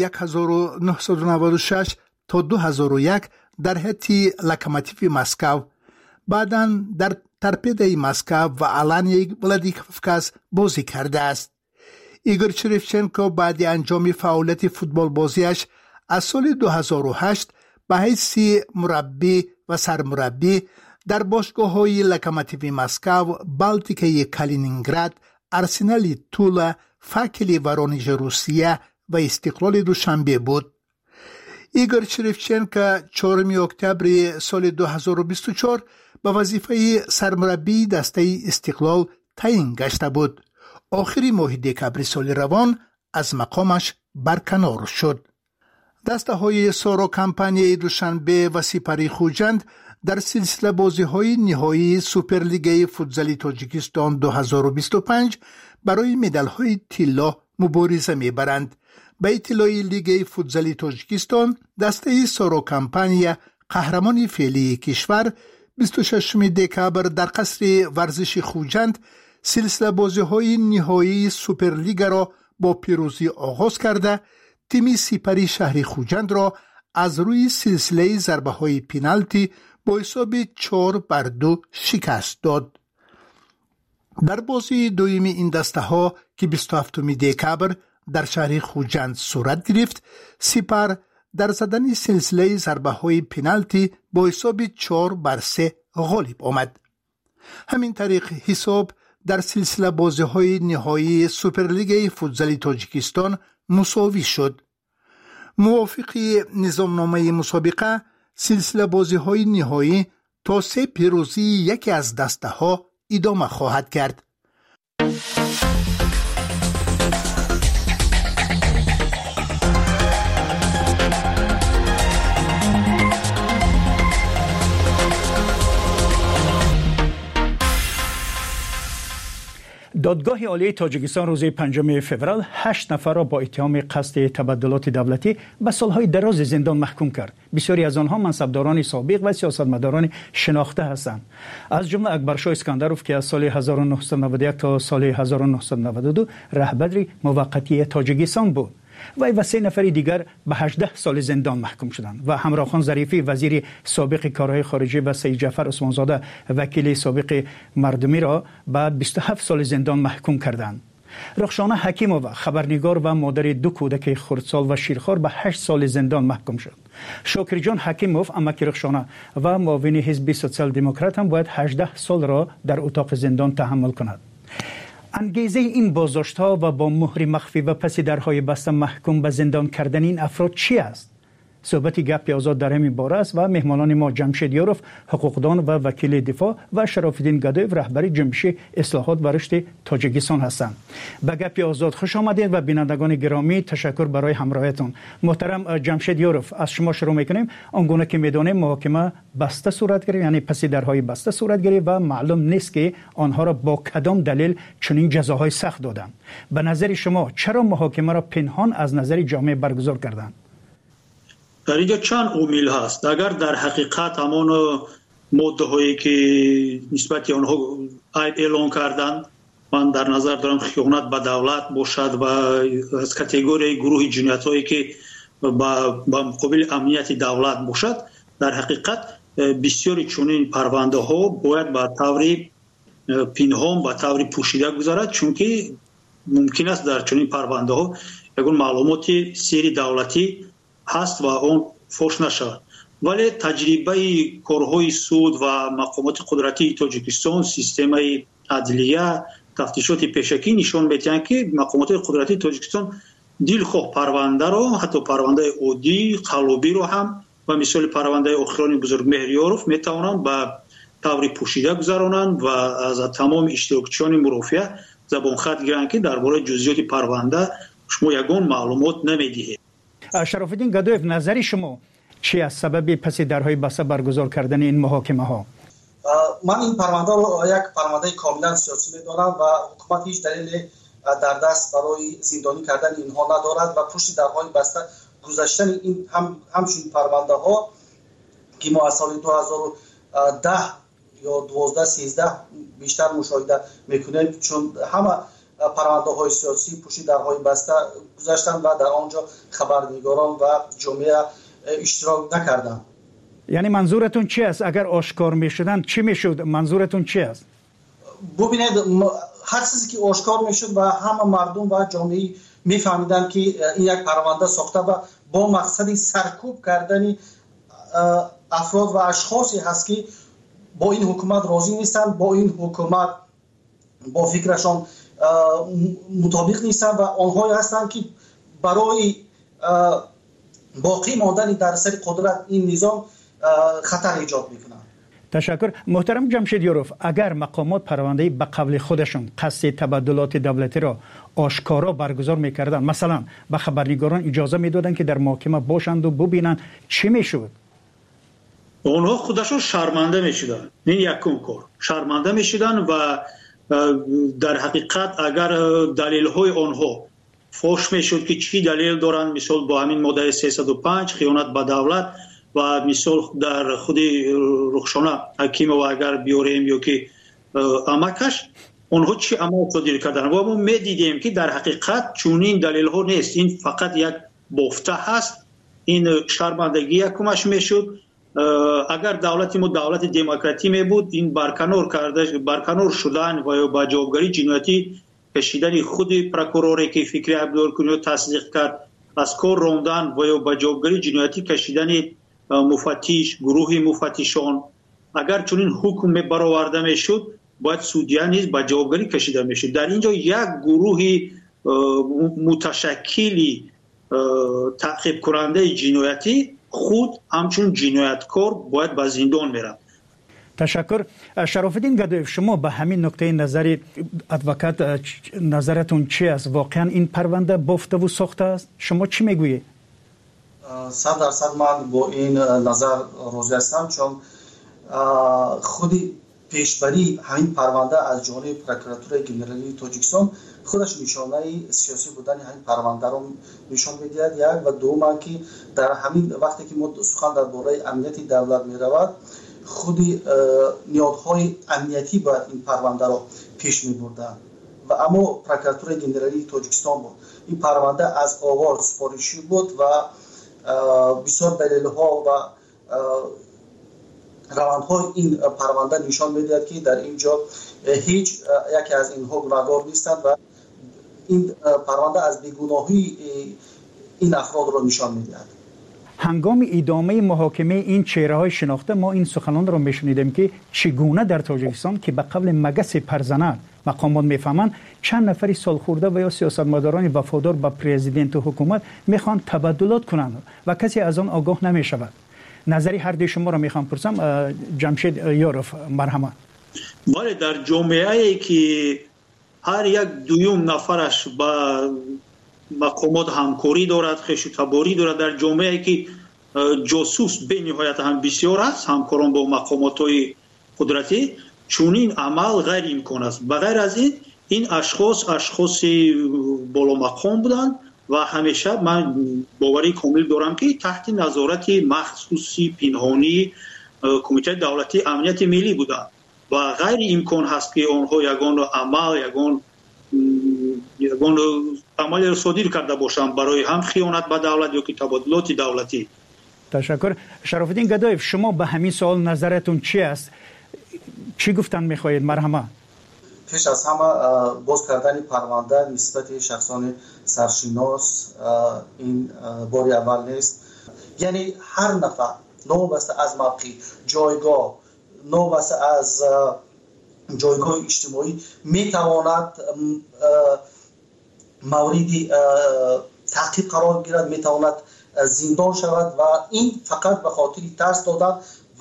1996 تا 2001 در هیئت لوکوموتیو مسکو، بعداً در تورپیدوی مسکو و آلانیا ولادیکوفکاز بازی کرده است. ایگور چریفچنکو بعد انجام فعالیت فوتبال بازیش از سال 2008 به حیث مربی و سرمربی در باشگاه‌های لوکوموتیو مسکو، بالتیکای کالینینگراد، آرسنال تولا، فاکل وارونژ روسیه و استقلال دوشنبه بود. ایگور چریفچنکو 4 اکتبر سال 2024 به وظیفه سرمربی دسته استقلال تعیین گشته بود. آخری ماه دکبر سال روان از مقامش برکنار شد. دسته های سارا کمپانی دوشنبه و سپری خوجند در سلسله بازی های نهایی سوپرلیگ فوتزال تاجیکستان 2025 برای مدال های طلا مبارزه میبرند. به اطلاع لیگ فوتزال تاجیکستان، دسته سارا کمپانی قهرمان فعلی کشور 26 دکبر در قصر ورزش خوجند سلسله بازی های نهایی سوپرلیگ را با پیروزی آغاز کرده، تیم سپری شهر خوجند را از روی سلسله ضربه های پنالتی با حساب 4-2 شکست داد. در بازی دویم این دسته ها که 27 دکبر در شهر خوجند صورت گرفت، سپر در زدن سلسله ضربه های پنالتی با حساب 4-3 غالب آمد. همین طریق حساب در سلسله بازی های نهایی سوپرلیگ فوتزال تاجیکستان مساوی شد. موافق نظامنامه مسابقه، سلسله بازی های نهایی تا 3 پیروزی یکی از دسته ها ادامه خواهد کرد. دادگاه عالی تاجیکستان روز 5 فوریه 8 نفر را با اتهام قصد تبدلات دولتی به سالهای دراز زندان محکوم کرد. بسیاری از آنها منصبداران سابق و سیاستمداران شناخته هستند. از جمله اکبرشاه اسکندروف که از سال 1991 تا سال 1992 رهبر موقتی تاجیکستان بود. وی و 3 نفر دیگر به 18 سال زندان محکوم شدند و همراخان ظریفی وزیر سابق کارهای خارجه و سید جعفر عثمانزاده وکیل سابق مردمی را به 27 سال زندان محکوم کردند. رخشانه حکیمووا خبرنگار و مادر 2 کودک خردسال و شیرخوار به 8 سال زندان محکوم شد. شاکر جان حکیموف امک رخشانه و معاون حزب سوسیال دموکرات هم باید 18 سال را در اتاق زندان تحمل کند. انگیزه این بازداشت‌ها و با مهر مخفی و پس درهای بسته محکوم به زندان کردن این افراد چی است؟ صحبت گپ آزاد در همین باره است و مهمانان ما جمشید یاروف حقوقدان و وکیل دفاع و شراف‌الدین گدایف رهبر جنبش اصلاحات و رشد تاجیکستان هستند. به گپ آزاد خوش آمدید و بینندگان گرامی تشکر برای همراهیتون. محترم جمشید یاروف، از شما شروع می‌کنیم. آنگونه که می‌دانیم محاکمه بسته صورت گرفت، یعنی پس درهای بسته صورت گرفت و معلوم نیست که آنها را با کدام دلیل چنین جزاهای سخت دادند. به نظر شما چرا محاکمه را پنهان از نظر جامعه برگزار کردند؟ در اینجا چند عامل هست. اگر در حقیقت همان ماده هایی که نسبت آنها اعلان کردند، من در نظر دارم خیانت به دولت باشد و از کاتگوری گروه جنایت هایی که با مقابل امنیت دولت باشد، در حقیقت بسیاری چنین پرونده ها باید به طور پنهان به طور پوشیده گذارد، چون که ممکن است در چنین پرونده ها یگون معلومات سری دولتی هست و اون فوش نشود. ولی تجربه کارهای سود و مقامات قدرتی تاجیکستان، سیستم عدلیه، تفتیشات پیشکی نشان می‌دهند که مقامات قدرتی تاجیکستان دلخواه پرونده را، حتی پرونده عادی قلابی را هم و مثال پرونده اخران بزرگ مهریاروف میتوانند به таври пӯшида гузаронанд ва аз тамоми иштирокчиёни мурофиа забонхат гиранд ки дар бораи ҷузъиёти парванда шумо ягон маълумот намедиҳед. шарофиддин гадоев, назари шумо чи аст сабаби паси дарҳои баста баргузор кардани ин муҳокимаҳо? ман ин парвандаро як парвандаи комилан сиёсӣ медонам ва ҳукумат ҳеҷ далеле дар даст барои зиндонӣ кардани инҳо надорад ва пушти дарҳои баста гузаштани ин ҳамчунин парвандаҳо ки мо аз соли 2010 ё 12-13 бештар мушоҳида мекунем, чун ҳама парвандаҳои сиёсӣ пушти дарҳои баста гузаштанд ва дар он ҷо хабарнигорон ва ҷомеа иштирок накарданд. яъне манзуратун чи аст? агар ошкор мешуданд чӣ мешуд? манзуратун чи аст? бубинед, ҳар чизе ки ошкор мешуд ва ҳама мардум ва ҷомеа мефаҳмиданд ки ин як парванда сохта ва бо мақсади саркӯб кардани афрод ва ашхосе ҳаст ки бо ин ҳукумат розӣ нестанд, бо ин ҳукумат бо фикрашон мутобиқ нестанд ва онҳое ҳастанд ки барои боқӣ мондани дар сари қудрат ин низом хатар эҷод мекунанд. ташаккур. муҳтарам ҷамшедёров, агар мақомот парвандаи ба қавли худашон қасди табаддулоти давлатиро ошкоро баргузор мекарданд, масалан ба хабарнигорон иҷоза медоданд ки дар муҳокима бошанду бубинанд, чӣ мешуд? онҳо худашон шарманда мешуданд. ин якум кор. шарманда мешуданд ва дар ҳақиқат агар далелҳои онҳо фош мешуд ки чӣ далел доранд, мисол бо ҳамин моддаи 305 хиёнат ба давлат ва мисол дар худи рухшона ҳакимова агар биёрем ё ки амакаш, онҳо чӣ амал содир карданд. ва мо медидем ки дар ҳақиқат чунин далелҳо нест. ин фақат як бофта ҳаст. ин шармандагӣ якумаш мешуд. агар давлати мо давлати демократӣ мебуд, ин барканор шудан ва ё ба ҷавобгарии ҷиноятӣ кашидани худи прокуроре ки фикри абдулкуниё тасдиқ кард, аз кор рондан ва ё ба ҷавобгарии ҷиноятӣ кашидани муфаттиш, гурӯҳи муфаттишон, агар чунин ҳукм бароварда мешуд, бояд судя низ ба ҷавобгарӣ кашида мешуд. дар ин ҷо як гурӯҳи муташаккили таъқибкунандаи ҷиноятӣ худ ҳамчун ҷинояткор бояд ба зиндон меравад. ташаккур. шарофиддин гадоев, шумо ба ҳамин нуқтаи назари адвокат назаратун чи аст? воқеан ин парванда бофтаву сохта аст? шумо чӣ мегӯед? 100% ман бо ин назар розӣ ҳастам, чун худи пешбарии ҳамин парванда аз ҷониби прокуратураи генералии Тоҷикистон худаш нишонаи сиёсӣ будани ҳамин парвандаро нишон медиҳад. як ва дуввуман ки дар ҳамин вақте ки мо сухан дар бораи амнияти давлат меравад, худи ниҳодҳои амниятӣ бояд ин парвандаро пеш мебурданд ва аммо прокуратураи генералии Тоҷикистон буд. ин парванда аз оғоз супоришӣ буд ва бисёр далелҳо ва равандҳои ин парванда нишон медиҳад ки дар ин ҷо ҳеҷ яке аз инҳо гунаҳгор нестанд ва ин парванда аз бегуноҳии ин афродро нишон медиҳад. ҳангоми идомаи муҳокимаи ин чеҳраҳои шинохта мо ин суханонро мешунидем ки чӣ гуна дар Тоҷикистон ки ба қавли магаси парзанад мақомот мефаҳманд, чанд нафари солхӯрда ва ё сиёсатмадорони вафодор ба президенту ҳукумат мехоҳанд табаддулот кунанд ва касе аз он огоҳ намешавад. назари ҳардуи шуморо мехоҳам пурсам. ҷамшед ёров, марҳамат. бале, дар ҷомеае ки ҳар як дуюм нафараш ба мақомот ҳамкорӣ дорад, хешутаборӣ дорад, дар ҷомеае ки ҷосус бениҳоят ҳам бисёр аст, ҳамкорон бо мақомотҳои қудратӣ, чунин амал ғайриимкон аст. ба ғайр аз ин ашхоси боломақом буданд ва ҳамеша ман боварии комил дорам ки таҳти назорати махсуси пинҳонии кумитаи давлатии амнияти миллӣ буданд ва ғайриимкон ҳаст ки онҳо ягон амалеро содир карда бошанд барои ҳам хиёнат ба давлат ё ки табодилоти давлатӣ. ташаккур. шарофиддин гадоев, шумо ба ҳамин суол назаратун чи аст? чӣ гуфтан мехоҳед? марҳамат. пеш аз ҳама боз кардани парванда нисбати шахсони саршинос ин бори аввал нест. яъне ҳар нафар новобаста аз мавқеъ, ҷойгоҳ, новобаста аз ҷойгоҳи иҷтимоӣ метавонад мавриди таъқиб қарор гирад, метавонад зиндон шавад ва ин фақат ба хотири тарс додан ва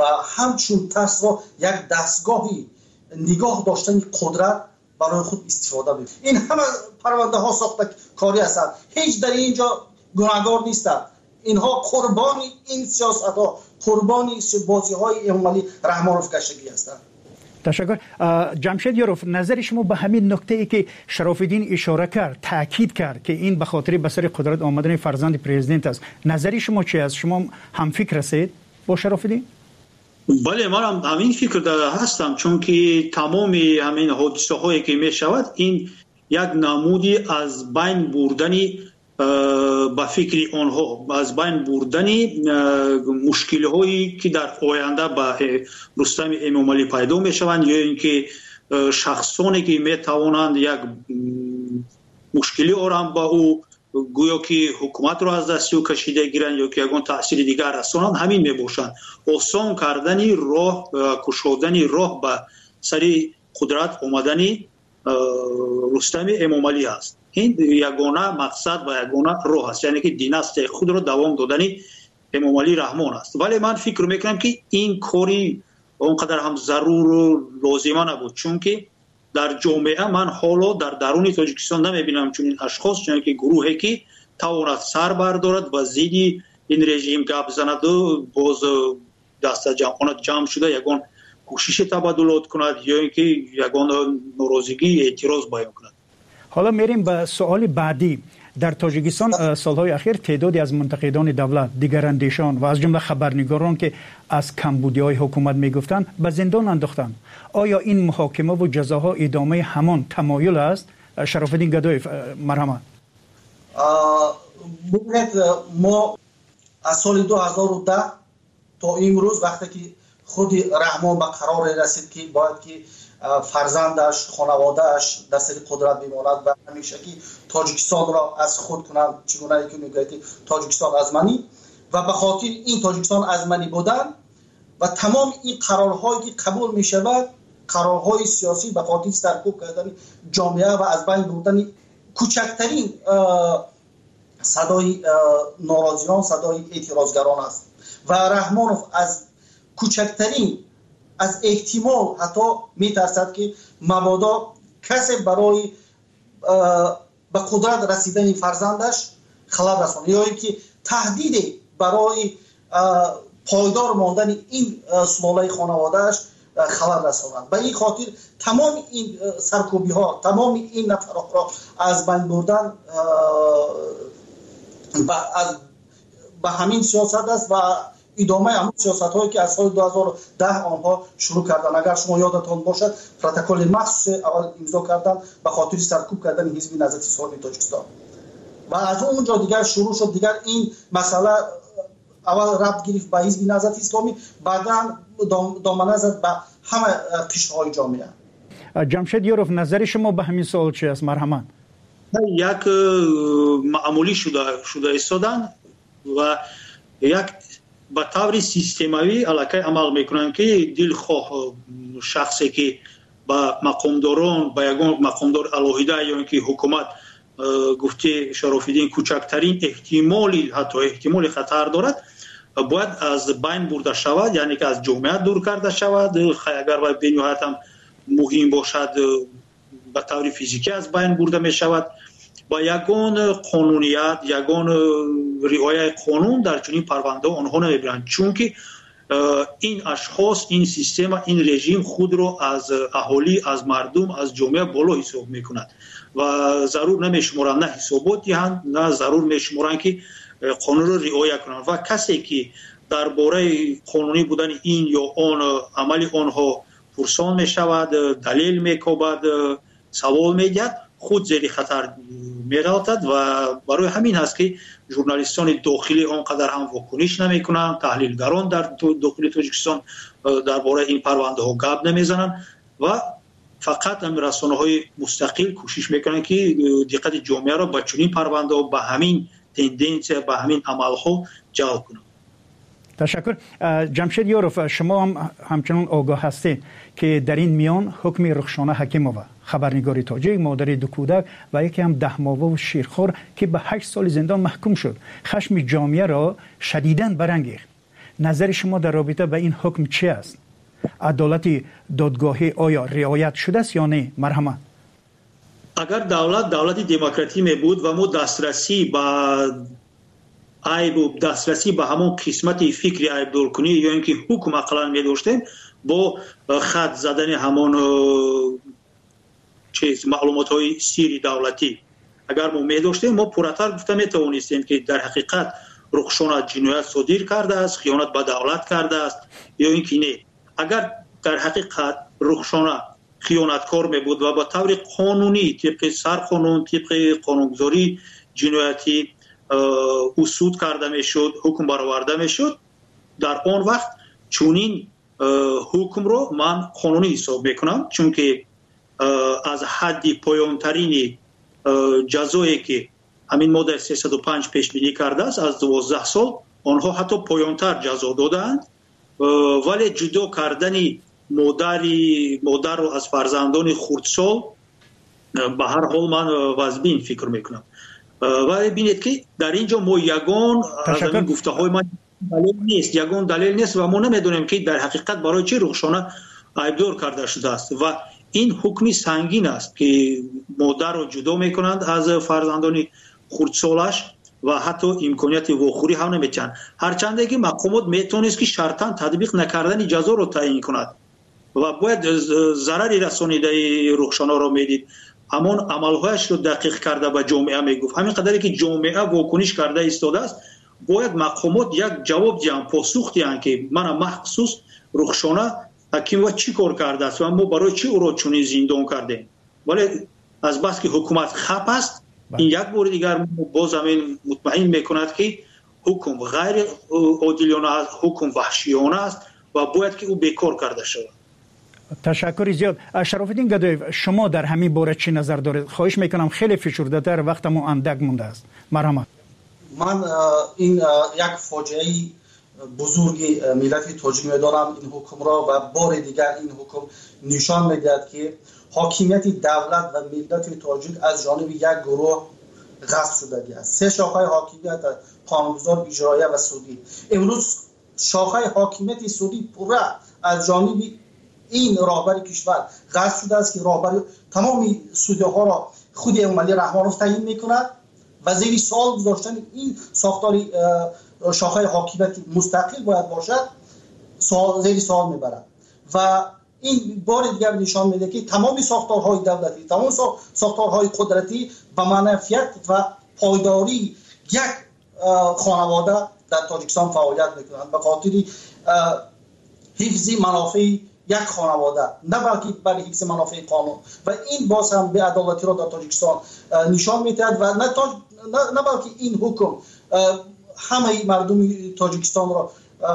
و همچون ترس را یک دستگاهی نگاه داشتن قدرت برای خود استفاده بکنند. این همه پرونده ها ساخته کاری هستند، هیچ در اینجا گناهکار نیستند. اینها قربان این سیاست ها، قربان بازی های امامعلی رحمانوف کشگی هستند. تشکر. جمشید یاروف، نظر شما به همین نکته ای که شراف‌الدین اشاره کرد، تاکید کرد که این به خاطر به سر قدرت آمدن فرزند پرزیدنت است، نظر شما چی است؟ شما هم فکر هستید با شراف‌الدین؟ بله، من هم همین فکر داره هستم، چون که تمام همین حادثه هایی که می شود این یک نمودی از بین بردنی با فکر آنها، از بین بردنی مشکل هایی که در آینده با رستم امامعلی پیدا می شوند، یا اینکه شخصانی که می توانند یک مشکلی آرام با او گویا که حکومت را از دست او کشیده گیرند یا که یگان تأثیر دیگر رسانند، همین می باشند. آسان کردنی راه، کشودنی راه به سر قدرت آمدنی رستم امامعلی است. این یگانه مقصد و یگانه راه است، یعنی که دیناستی خود را دوام دادنی امامعلی رحمان است. ولی من فکر میکنم که این کاری اونقدر هم ضرور و لازمه نبود، چون که در جامعه من حالا در درون تاجیکستان نمیبینم چون این اشخاص، چون که گروهی که تواند سر بردارد و زیدی این رژیم گپ بزند و باز دست جمع شده یگان کوشش تبادلات کند یا اینکه یگان ناراضگی اعتراض بیان کند. حالا میریم به سوال بعدی. در تاجیکستان سالهای اخیر تعدادی از منتقدان دولت، دیگراندیشان و از جمله خبرنگاران که از کمبودی‌های حکومت میگفتند به زندان انداختند. آیا این محاکمه و جزاها ادامه همان تمایل است؟ شراف‌الدین گدایف، مرحمت. ما از سال 2010 تا امروز وقتی که خود رحمان به قرار رسید که باید که فرزندش، خانوادهش در سر قدرت بماند و همیشه که تاجیکستان را از خود کنند، چگونه که میگه که تاجیکستان ازمنی و به خاطر این تاجیکستان ازمنی بودن و تمام این قرارهایی که قبول می شود، قرارهای سیاسی به خاطر سرکوب کردن جامعه و از بین بردن کوچکترین صدای ناراضیان، صدای اعتراضگران است و رحمانوف از کوچکترین از احتمال حتی میترسد که مبادا کسی برای به قدرت رسیدن فرزندش خلل رساند یا اینکه تهدید برای پایدار ماندن این سلاله خانوادهش خلل رساند. به این خاطر تمام این سرکوبی ها، تمام این نفرات را از بین بردن به همین سیاست است و ادامه همون سیاست هایی که از سال 2010 آنها شروع کردن. اگر شما یادتان باشد پروتکل مخصوص اول امضا کردن به خاطر سرکوب کردن حزب نهضت اسلامی تاجیکستان و از اونجا دیگر شروع شد. دیگر این مسئله اول ربط گرفت به حزب نهضت اسلامی، بعدا دامنه زد به همه قشرهای جامعه. جمشید یاروف، نظر شما به همین سوال چی است؟ مرحمت. یک معمولی شده ایستادن و یک به طور سیستماوی علاقه عمل میکنن که دلخواه شخصی که با مقامداران، با یگان مقامدار الهیده یا اینکه حکومت گفته شراف‌الدین کوچکترین احتمالی، حتی احتمال خطر دارد، باید از بین برده شود، یعنی که از جامعه دور کرده شود. اگر باید به نهایت هم مهم باشد به طور فیزیکی از بین برده می شود. با یگان قانونیت، یگان رعایت قانون در چنین پرونده آنها نمیبرند، چون که این اشخاص، این سیستم، این رژیم خود را از اهالی، از مردم، از جامعه بالا حساب میکند و ضرور نمیشمارند، نه حسابات دهند، نه ضرور میشمارند که قانون را رعایت کنند و کسی که درباره قانونی بودن این یا آن عمل آنها پرسان میشود، دلیل میکوبد، سوال میگد، خود زیر خطر میراتد و برای همین هست که ژورنالیستان داخلی آنقدر هم واکنش نمیکنند، تحلیلگران در داخل تاجیکستان درباره این پرونده ها گپ نمیزنند و فقط رسانه‌های مستقل کوشش میکنند که دقت جامعه را به چنین پرونده ها، به همین تندنس، به همین عمل ها جلب کنند. تشکر. جمشید یاروف، شما هم همچنان آگاه هستید که در این میان حکم رخشانه حکیمووا، خبرنگار تاجیک، مادر دو کودک و یکی هم 10 ماهه و شیرخوار که به 8 سال زندان محکوم شد، خشم جامعه را شدیداً برانگیخت. نظر شما در رابطه به این حکم چی است؟ عدالت دادگاهی آیا رعایت شده است یا نه؟ مرحمت. اگر دولت دموکراتی می بود و ما دسترسی به عیب و دسترسی به همون قسمت فکری عیب دورکنی یا اینکه حکم اقلا می داشتیم با خط زدن همون معلومات های سیری دولتی اگر ما می داشتیم ما پورتر گفته می توانستیم که در حقیقت رخشان جنایت صادر کرده است، خیانت به دولت کرده است یا اینکه نه. اگر در حقیقت رخشان خیانتکار می بود و با طور قانونی طبق سرقانون طبق قانونگذاری جنایتی اصول کرده می شد، حکم برآورده می شد، در آن وقت چونین حکم رو من قانونی حساب می کنم، چون که از حد پایانترین جزایی که همین ماده 305 پیش بینی کرده است از 12 سال آنها حتی پایانتر جزا دادند، ولی جدا کردن مادر رو از فرزندان خردسال به هر حال من واجبین فکر میکنم. ولی ببینید که در اینجا ما یگان از این گفته های من دلیل نیست و ما نمیدونیم که در حقیقت برای چه رخشانه عیبدار کرده شده است و این حکمی سنگین است که مادر رو جدا میکنند از فرزندان خردسالش و حتی امکانیت واخوری هم نمیتن، هرچند که مقامات میتونست که شرطاً تطبیق نکردن جزا رو تعیین کند و باید ضرری رسانیده رخشانه رو میدید، همون عملهایش رو دقیق کرده به جامعه میگفت. همین قدری که جامعه واکنش کرده ایستاده است باید مقامات یک جواب دیان، پاسخ دیان که من مخصوص رخشانه حکیم و چی کار کرده است و ما برای چی او را چنین زندان کردیم. ولی از بس که حکومت خپ است این یک بار دیگر باز همین مطمئن میکند که حکم غیر عادلانه است، حکم وحشیانه است و باید که او بیکار کرده شود. تشکر زیاد. شرافالدین گدایف، شما در همین باره چی نظر دارید؟ خواهش میکنم خیلی فشرده تر، وقتمو اندک مونده است. مرحمت. من این یک فاجعه بزرگی ملت تاجیک میدارم این حکم را و بار دیگر این حکم نشان میدهد که حاکمیت دولت و ملت تاجیک از جانب یک گروه غصب شده است. سه شاخه حاکمیت قانونگذار، اجرایی و سودی. امروز شاخه حاکمیت سودی پوره از جانب این راهبر کشور غصب شده است که راهبر تمام سودی ها را خود امامعلی رحمانوف تعیین میکند و زیر سوال گذاشتن این ساختار شاخه حاکمیت مستقل باید باشد زیر سوال میبرد و این بار دیگر نشان میده که تمام ساختارهای دولتی، تمام ساختارهای قدرتی و منفعت و پایداری یک خانواده در تاجیکستان فعالیت میکنند به خاطر حفظ منافع یک خانواده، نه بلکه برای حفظ منافع قانون و این باز هم به عدالتی را در تاجیکستان نشان میدهد و نه بلکه این حکم همه مردم تاجیکستان را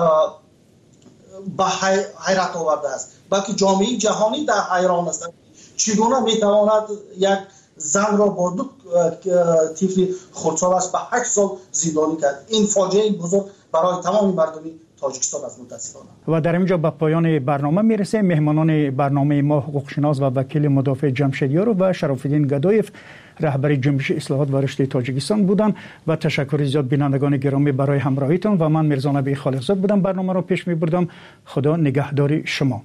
به حیرت آورده است، بلکه جامعه جهانی در حیران است چگونه میتواند یک زن را با دو طفل خردسالش به 8 سال زندانی کرد. این فاجعه بزرگ برای تمام مردم تاجیکستان است متاسفانه. و در اینجا به پایان برنامه میرسه. مهمانان برنامه ما حقوقشناس و وکیل مدافع جمشیدیار و شرافالدین گدایف رهبر جنبش اصلاحات و رشد تاجیکستان بودند و تشکر زیاد بینندگان گرامی برای همراهیتان و من میرزا نبی خالقزاد بودم برنامه را پیش میبردم. خدا نگهدار شما.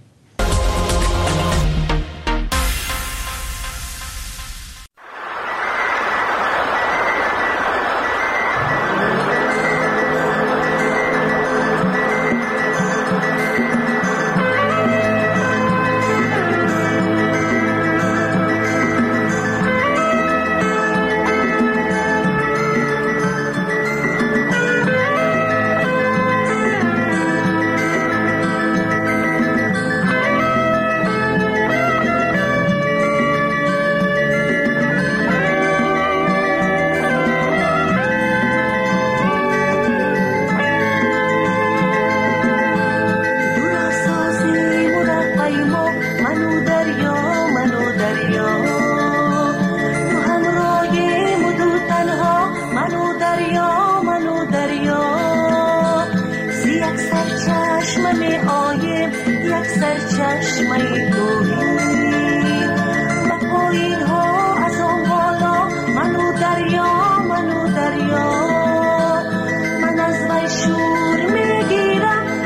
من از وی شور میگیرم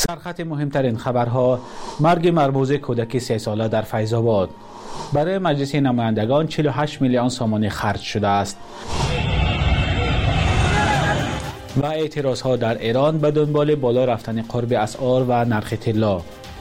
سرخط مهمترین خبرها: مرگ مرموز کودک 3 ساله در فیض آباد. برای مجلس نمایندگان 48 میلیون سومانی خرج شده است. و اعتراض ها در ایران به دنبال بالا رفتن قرب اسعار و نرخ طلا.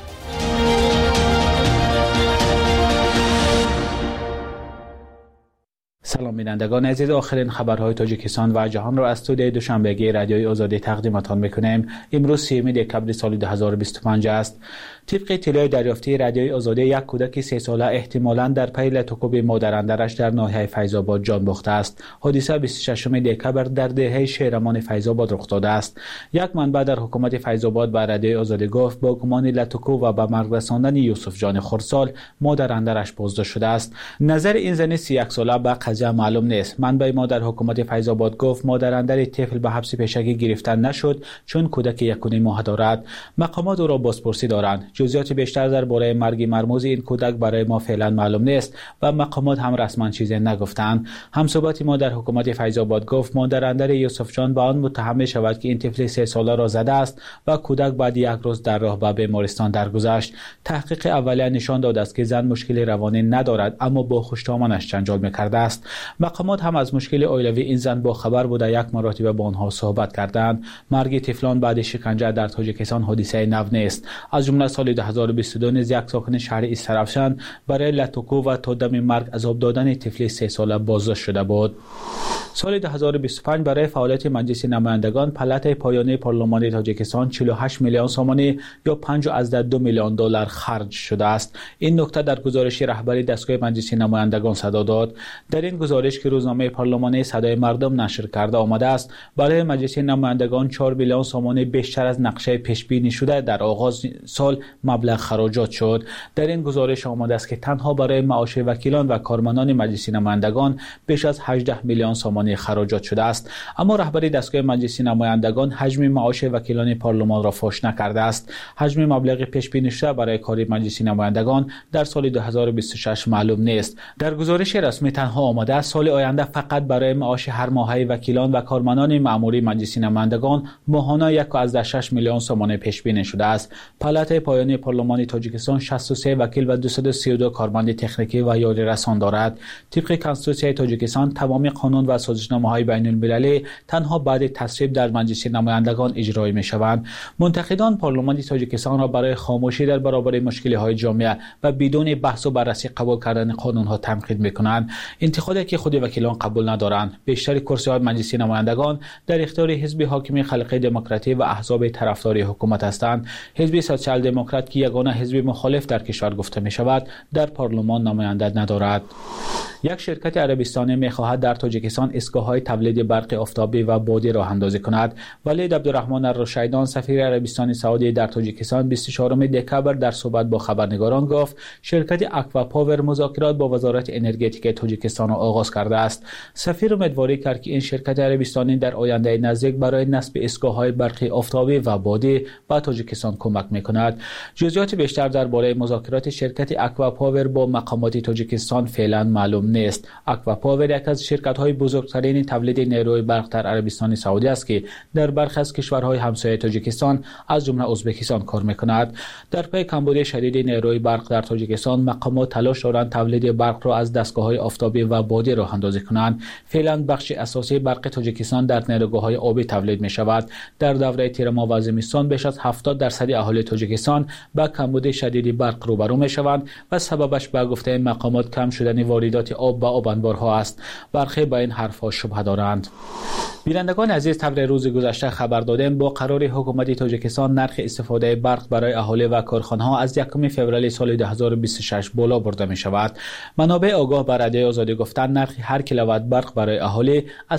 سلام بینندگان عزیز، آخرین خبرهای تاجیکستان و جهان را از استودیوی دوشنبهگی رادیوی آزادی تقدیمتان میکنیم. امروز 3 دکبر سال 2025 است. طبق اطلاع دریافتی رادیوی آزادی، یک کودک 3 ساله احتمالاً در پی لطکوب مادراندرش در ناحیه فیض آباد جان باخته است. حادثه 26 دکبر در دهه شهرمان فیض آباد رخ داده است. یک منبع در حکومت فیض آباد به رادیوی آزادی گفت با گمان لطکوب و به مرگ رساندن یوسف جان خردسال مادراندرش بازداشت شده است. نظر این زن 31 ساله به قضیه معلوم نیست. منبع ما در حکومت فیض آباد گفت مادراندر طفل به حبس پیشگی گرفتن نشد چون کودک 1.5 ماه دارد. مقامات او را بازپرسی دارند. جزئیات بیشتر درباره مرگ مرموز این کودک برای ما فعلا معلوم نیست و مقامات هم رسما چیزی نگفتند. همصحبت ما در حکومت فیض آباد گفت مادراندر یوسف جان به آن متهم می شود که این طفل 3 ساله را زده است و کودک بعد 1 روز در راه به بیمارستان درگذشت. تحقیق اولیه نشان داده است که زن مشکل روانی ندارد اما با خوشتامانش جنجال می‌کرده است. مقامات هم از مشکل عائلوی این زن با خبر بوده 1 مرتبه با آنها صحبت کردند. مرگ طفلان بعد شکنجه در تاجیکستان حادثه نو نیست. از جمله سال 2022 نیز یک ساکن شهر استرافشان برای لطکوب و تا دم مرگ عذاب دادن طفل 3 ساله بازداشت شده بود. سال 2025 برای فعالیت مجلس نمایندگان پلات پایانی پارلمان تاجیکستان 48 میلیون سومانی یا 5.2 میلیون دلار خرج شده است. این نکته در گزارش رهبری دستگاه مجلس نمایندگان صدا داد. در این گزارش که روزنامه پارلمانی صدای مردم نشر کرده آمده است، برای مجلس نمایندگان 4 میلیون سومانی بیشتر از نقشه پیش بینی شده در آغاز سال مبلغ خراجات شد. در این گزارش آمده است که تنها برای معاش وکیلان و کارمندان مجلس نمایندگان بیش از 18 میلیون سومانی خراجات شده است. اما رهبری دستگاه مجلس نمایندگان حجم معاش وکیلان پارلمان را فاش نکرده است. حجم مبلغ پیش بینی شده برای کار مجلس نمایندگان در سال 2026 معلوم نیست. در گزارش رسمی تنها آمده است سال آینده فقط برای معاش هر ماهه وکیلان و کارمندان مأموری مجلس نمایندگان ماهانه 1.6 میلیون سومانی پیش بینی شده است. پلات پایانی پارلمان تاجیکستان 63 وکیل و 232 کارمند تکنیکی و یاری رسان دارد. طبق کنستیتوسیون تاجیکستان تمام قانون و سازشنامه‌های بین‌المللی تنها بعد تصویب در مجلس نمایندگان اجرایی می‌شوند. منتقدان پارلمان تاجیکستان را برای خاموشی در برابر مشکل‌های جامعه و بدون بحث و بررسی قبول کردن قانون‌ها تنقید می‌کنند. انتقادی که خود وکیلان قبول ندارند. بیشتر کرسی‌های مجلس نمایندگان در اختیار حزب حاکم خلق دموکراتی و احزاب طرفدار حکومت هستند. حزب سوسیال دموکرات که یگانه حزب مخالف در کشور گفته می‌شود، در پارلمان نماینده ندارد. یک شرکت عربستانی می‌خواهد در تاجیکستان ایستگاه‌های تولید برق آفتابی و بادی راه اندازی کند. ولید عبدالرحمن الرشیدان سفیر عربستان سعودی در تاجیکستان 24 دکبر در صحبت با خبرنگاران گفت شرکت اکوا پاور مذاکرات با وزارت انرژتیک تاجیکستان را آغاز کرده است. سفیر امیدواری کرد که این شرکت عربستانی در آینده نزدیک برای نصب ایستگاه‌های برقی آفتابی و بادی به تاجیکستان کمک می‌کند. جزئیات بیشتر درباره مذاکرات شرکت اکوا پاور با مقامات تاجیکستان فعلا معلوم نیست. اکوا پاور یک از شرکت‌های بزرگترین تولید نیروی برق در عربستان سعودی است که در برخی از کشورهای همسایه تاجیکستان از جمله ازبکستان کار می‌کند. در پی کمبود شدید نیروی برق در تاجیکستان مقامات تلاش دارند تولید برق را از دستگاه‌های آفتابی و بادی راه اندازی کنند. فعلا بخش اساسی برق تاجیکستان در نیروگاه‌های آبی تولید می‌شود. در دوره تیرما و زمستان بیش از 70% اهالی تاجیکستان با کمبود شدید برق روبرو می‌شوند و سببش به گفته مقامات کم شدن واردات آب به آب انبارها است. برخی با این حرف‌ها شبهه دارند. بینندگان عزیز، طبق روز گذشته خبر دادیم با قرار حکومت تاجیکستان نرخ استفاده برق برای اهالی و کارخانه‌ها از 1 فوریه سال 2026 بالا برده می‌شود. منابع آگاه به رادیوی آزادی گفتند نرخ هر کیلووات برق برای اهالی از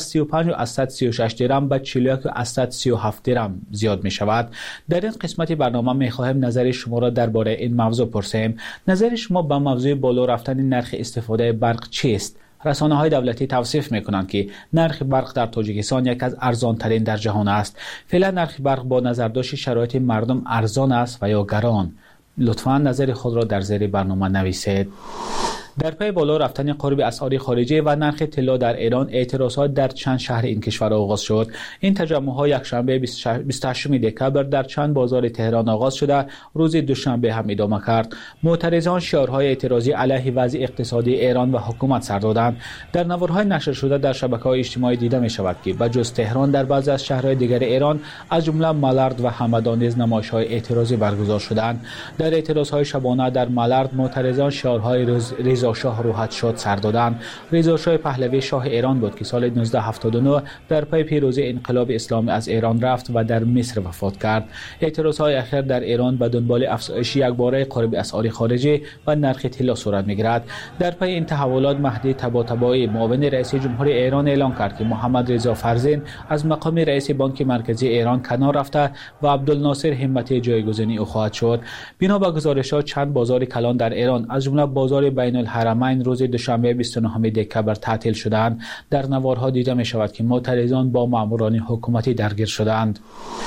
35.36 درم به 41.37 درم زیاد می‌شود. در این قسمت برنامه می‌خواهیم نظر شما را درباره این موضوع پرسیم. نظر شما به موضوع بالا رفتن نرخ استفاده برق چیست؟ رسانه‌های دولتی توصیف می‌کنند که نرخ برق در تاجیکستان یک از ارزان‌ترین در جهان است. فعلا نرخ برق با نظرداشت شرایط مردم ارزان است و یا گران. لطفاً نظر خود را در زیر برنامه نویسید. در پی بالا رفتن قرب اسعار خارجی و نرخ طلا در ایران، اعتراضات در چند شهر این کشور آغاز شد. این تجمع‌ها یکشنبه 28 دکبر در چند بازار تهران آغاز شده، روز دوشنبه هم ادامه کرد. معترضان شعارهای اعتراضی علیه وضع اقتصادی ایران و حکومت سر دادند. در نوارهای نشر شده در شبکه‌های اجتماعی دیده می‌شود که بجز تهران در بعضی از شهرهای دیگر ایران از جمله ملرد و همدان نیز نمایش‌های اعتراضی برگزار شدند. در اعتراضهای شبانه در ملرد معترضان شعارهای رضا شاه روحت شاد سر دادند. رضا شاه پهلوی شاه ایران بود که سال 1979 در پی پیروزی انقلاب اسلامی از ایران رفت و در مصر وفات کرد. اعتراضهای اخیر در ایران به دنبال افزایش یکباره قرب اسعار خارجی و نرخ طلا صورت می‌گیرد. در پی این تحولات مهدی طباطبایی معاون رئیس جمهوری ایران اعلام کرد که محمد رضا فرزین از مقام رئیس بانک مرکزی ایران کنار رفته و عبدالناصر همتی جایگزین او خواهد شد. بنا به گزارش‌ها چند بازار کلان در ایران از جمله بازار بین الحرمین روز دوشنبه 29 دکبر تعطیل شدند. در نوارها دیده می شود که معترضان با ماموران حکومتی درگیر شدند.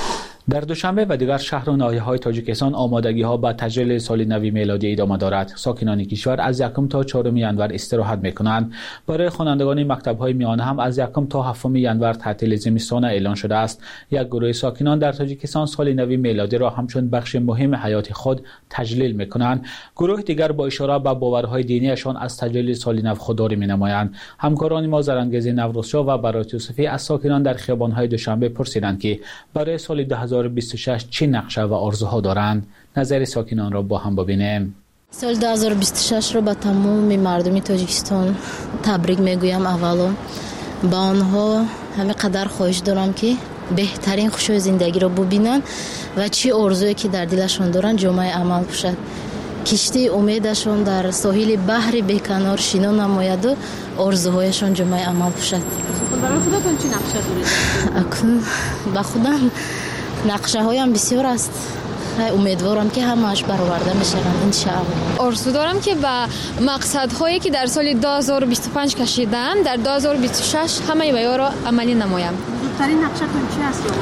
در دوشنبه و دیگر شهر و ناحیه‌های تاجیکستان آمادگی‌ها به تجلیل سال نو میلادی ادامه دارد. ساکنان کشور از 1 تا 4 ینور استراحت می‌کنند. برای خوانندگان مکتب‌های میانه هم از 1 تا 7 ینور تعطیل زمستانه اعلان شده است. یک گروه ساکنان در تاجیکستان سال نو میلادی را همچون بخش مهم حیات خود تجلیل می‌کنند. گروه دیگر با اشاره به باورهای دینیشان از تجلیل سال نو خودداری می‌نمایند. همکاران ما زرانگیز نوروزشاه و برات یوسفی از ساکنان در خیابان‌های دوشنبه پرسیدند که برای سال 2026 چه نقشه و آرزوها دارند. نظر ساکنان را با هم ببینیم. سال 2026 رو به تمام مردم تاجیکستان تبریک میگویم. اولا با آنها همه قدر خواهش دارم که بهترین خوشی زندگی رو ببینن و چی آرزویی که در دلشون دارن جامعه عمل باشد. کشتی امیدشون در ساحل بحر بیکنار شنا نماید و آرزوهایشون جامعه عمل باشد. برای خودتون چی نقشه دارید؟ اکنون با خودم نقشه هایم بسیار است. امیدوارم که همه‌اش برآورده میشن ان شاء الله. آرزو دارم که به مقصدهایی که در سال 2025 کشیدم در 2026 همه اینا را عملی نمایم. بزرگترین نقشه‌تون چی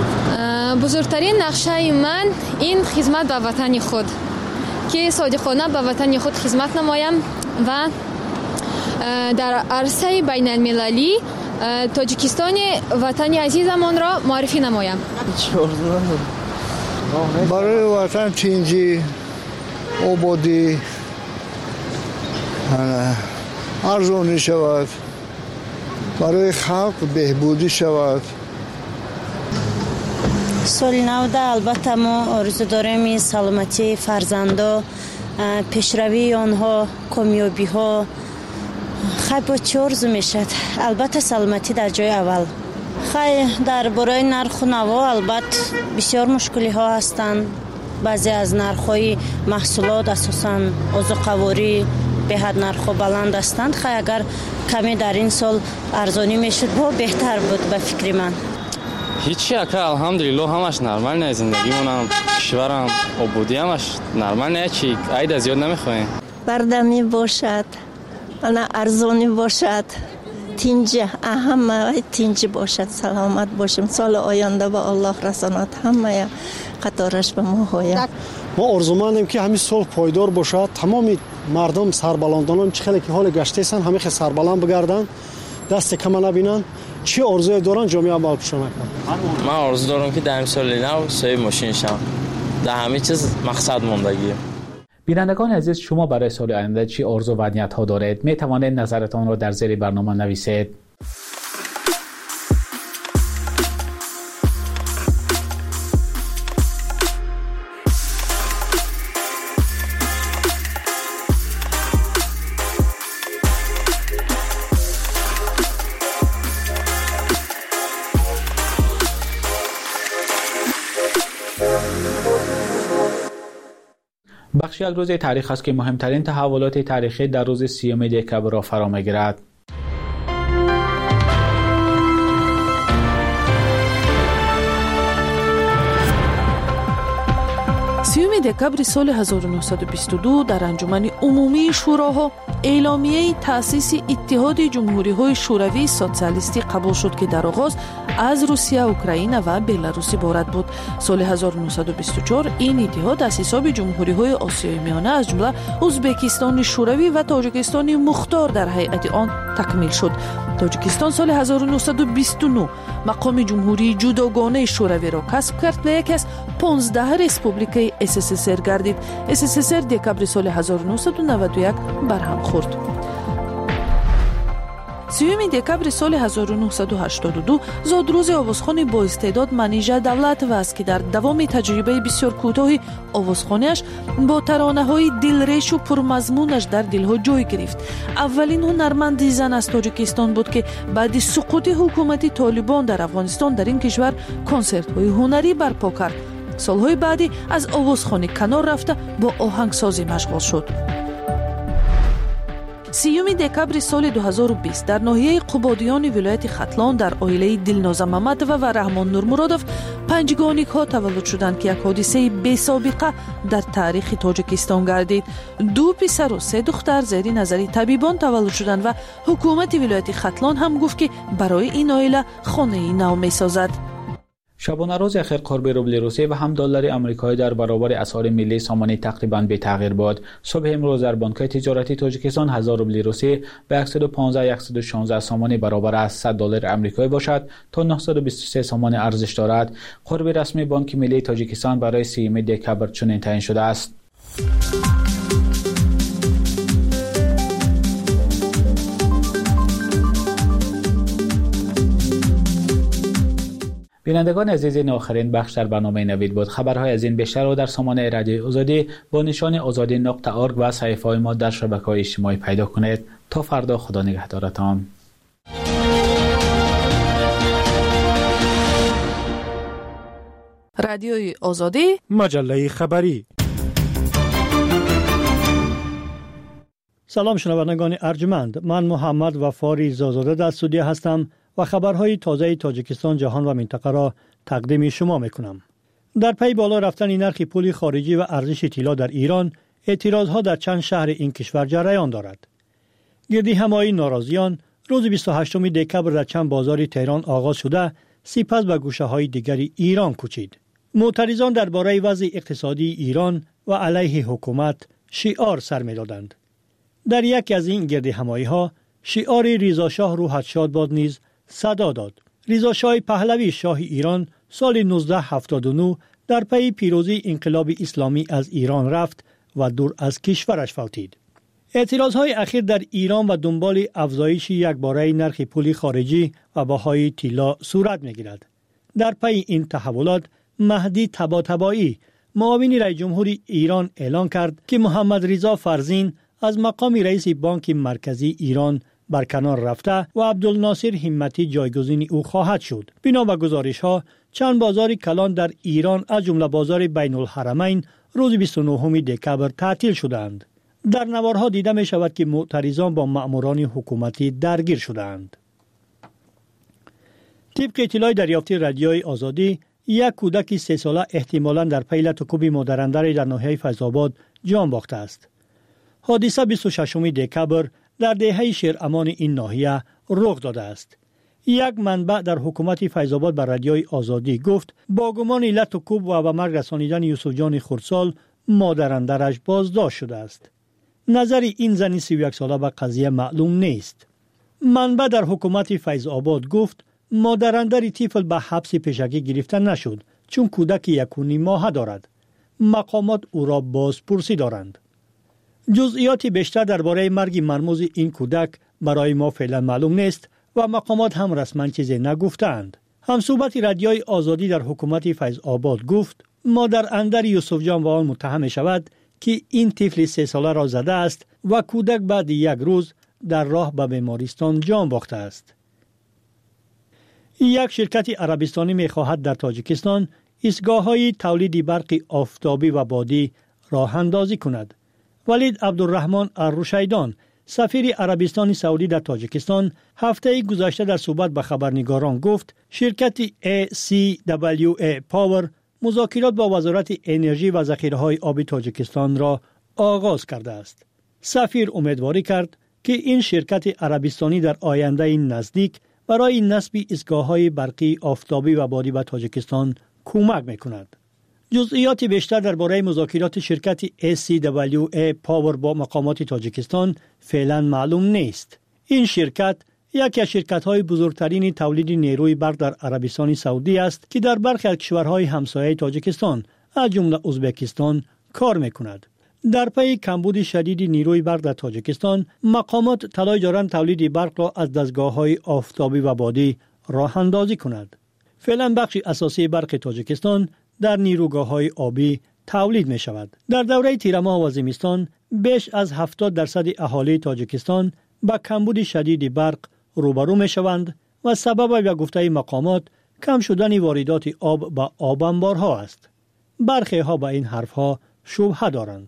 است؟ بزرگترین نقشه من این خدمت به وطن خود که صادقانه به وطن خود خدمت نمایم و در عرصه بین المللی تاجیکستان وطن عزیزمان را معرفی نمایم. برای وطن تینجی آبادی ارزانی شود، برای خلق بهبودی شود. سال نو ده البته ما آرزو داریم سلامتی فرزندا، پیشروی آنها، کامیابی ها. خیلی چه آرزو میشد؟ البته سلامتی در جای اول. خیلی در برای نرخ و نوا البته بسیار مشکلی ها هستند. بعضی از نرخ های محصولات اساساً عضوقواری به حد نرخ بلند هستند. خیلی اگر کمی در این سال ارزانی میشد بهتر بود به فکر من. هیچی اکا الحمدلله همش نرمال نه، زندگیمون هم کشورم آبادی همش نرمال نه. چی عید زیاد نمیخوایم. بردمی باشد، انا ارزانی باشد، تینج همه تینج باشد، سلامت باشیم. سال آینده به الله رساند همه قطارش به ما هایم. ما آرزومندیم که همین صلح پایدار باشد. تمام مردم سربلندان چه خیلی که حال گشته هستند همه خیلی سربلند بگردن، دست کم نبینن. چی آرزوی دارن جامعه عمل پیش نکنه. من آرزو دارم که در سال نو صاحب ماشین شم. در همه چیز مقصد موندگیه. بینندگان عزیز، شما برای سال آینده چی آرزو و نیت ها دارید؟ می توانید نظرتان را در زیر برنامه نویسید. بخش یک روز تاریخ است که مهمترین تحولات تاریخی در روز 30 دکبر را فرا می‌گیرد. 30 دکبر سال 1922 در انجمن عمومی شوراها اعلامیه تأسیس اتحاد جمهوری‌های شوروی سوسیالیستی قبول شد که در آغاز از روسیه، اوکراین و بلاروس عبارت بود. سال 1924 این اتحاد از حساب جمهوری‌های آسیای میانه از جمله ازبکستان شوروی و تاجیکستان مختار در هیئت آن تکمیل شد. تاجیکستان سال 1929 مقام جمهوری جداگانه شوروی را کسب کرد و یکی از 15 ریسپوبلیکای SSSR گردید. SSSR دکبر سال 1991 برهم خورد. 30 دکبر سال 1982 زادروز آوازخوان با استعداد منیژه دولت است که در دوام تجربه بسیار کوتاه آوازخوانیش با ترانه‌های دلریش و پرمضمونش در دلها جای گرفت. اولین هنرمند زن از تاجیکستان بود که بعد سقوط حکومت طالبان در افغانستان در این کشور کنسرت‌های هنری برپا کرد. سالهای بعدی از آوازخوانی کنار رفته با آهنگسازی مشغول شد. 30 دکبر سال 2020 در ناحیه قبادیان ولایت ختلان در عائله دلناز محمدوف و رحمان نورمرادوف 5 گانیک ها تولد شدند که یک حادثه بی سابقه در تاریخ تاجیکستان گردید. 2 پسر و 3 دختر زیر نظر طبیبان تولد شدند و حکومت ولایت ختلان هم گفت که برای این عائله خانه نو می‌سازد. شبانه روز اخیر قرب روبل روسی و هم دلار آمریکایی در برابر اسعار ملی سامانه تقریباً بی تغییر بود. صبح امروز در بانک تجارتی تاجیکستان 1000 روبل روسی به 115-116 سامانه برابر از 100 دلار آمریکایی باشد تا 923 سامانه ارزش دارد. قرب رسمی بانک ملی تاجیکستان برای 30 دکبر چنین تعیین شده است. بینندگان عزیز، این آخرین بخش در برنامه نوید بود. خبرهای از این بیشتر رو در سامانه رادیوی آزادی با نشان azadi.org و صفحه‌های ما در شبکه‌های اجتماعی پیدا کنید. تا فردا، خدا نگهدارتان. رادیوی آزادی، مجله خبری. سلام شنوندگان ارجمند، من محمد وفاری زازاده در استودیو هستم و خبرهای تازه تاجیکستان، جهان و منطقه را تقدیم شما میکنم. در پی بالا رفتن نرخ پول خارجی و ارزش طلا در ایران، اعتراضها در چند شهر این کشور جریان دارد. گردی همایی ناراضیان روز 28 دکبر در چند بازار تهران آغاز شده، سپس به گوشه‌های دیگر ایران کوچید. معترضان درباره وضع اقتصادی ایران و علیه حکومت شعار سر می‌دادند. در یکی از این گردی همایی‌ها شعار رضا شاه روحت شاد باد نیز صدا داد. رضا شاه پهلوی شاه ایران سال 1979 در پی پیروزی انقلاب اسلامی از ایران رفت و دور از کشورش فوتید. اعتراضهای اخیر در ایران و دنبال افزایش یکباره نرخ پول خارجی و بهای طلا صورت می‌گیرد. در پی این تحولات مهدی طباطبایی معاون رئیس جمهور ایران اعلان کرد که محمد رضا فرزین از مقام رئیس بانک مرکزی ایران برکنار رفته و عبدالناصر همتی جایگزین او خواهد شد. بنا به گزارش‌ها چند بازار کلان در ایران از جمله بازار بین الحرمین روز 29 دکبر تعطیل شدند. در نوارها دیده می شود که معترضان با مأموران حکومتی درگیر شدند. طبق اطلاع دریافتی رادیوی آزادی، یک کودک 3 ساله احتمالاً در پی لطوکوب مادرندری در ناحیه فیض‌آباد جان باخته است. حادثه 26 دکبر در دهه شیرامان این ناحیه رخ داده است. یک منبع در حکومت فیض‌آباد بر رادیوی آزادی گفت با گمان لطوکوب و به مرگ رسانیدن یوسف جان خردسال مادرندرش بازداشت شده است. نظر این زن 31 ساله به قضیه معلوم نیست. منبع در حکومت فیض‌آباد گفت مادرندر طفل به حبس پیشگی گرفته نشد چون کودک 1.5 ماه دارد. مقامات او را بازپرسی دارند. جزئیات بیشتر درباره مرگ مرموز این کودک برای ما فعلا معلوم نیست و مقامات هم رسما چیزی نگفتند. همصحبت رادیوی آزادی در حکومت فیض‌آباد گفت مادر اندر یوسف جان و آن متهم شود که این طفل 3 ساله را زده است و کودک بعد 1 روز در راه به بیمارستان جان باخته است. یک شرکت عربستانی می‌خواهد در تاجیکستان ایستگاه‌های تولید برق آفتابی و بادی راه اندازی کند. ولید عبدالرحمن الروشیدان سفیر عربستان سعودی در تاجیکستان هفته گذشته در صحبت با خبرنگاران گفت شرکت ACWA پاور مذاکرات با وزارت انرژی و ذخیره‌های آبی تاجیکستان را آغاز کرده است. سفیر امیدواری کرد که این شرکت عربستانی در آینده نزدیک برای نصب ایستگاه‌های برقی آفتابی و بادی به تاجیکستان کمک می‌کند. جزئیات بیشتر درباره مذاکرات شرکت SCWA پاور با مقامات تاجیکستان فعلا معلوم نیست. این شرکت یکی از شرکت‌های بزرگترین تولید نیروی برق در عربستان سعودی است که در برخی از کشورهای همسایه تاجیکستان از جمله ازبکستان کار می‌کند. در پی کمبود شدید نیروی برق در تاجیکستان، مقامات تلاش دارند تولید برق را از دستگاه‌های آفتابی و بادی راه اندازی کند. فعلا بخش اساسی برق تاجیکستان در نیروگاه‌های آبی تولید می شود. در دوره تیر ماه و زمستان بیش از 70% اهالی تاجیکستان با کمبود شدید برق روبرو می شوند و سبب به گفته مقامات کم شدن واردات آب به آب انبارها است. برخی ها به این حرفها شبهه دارند.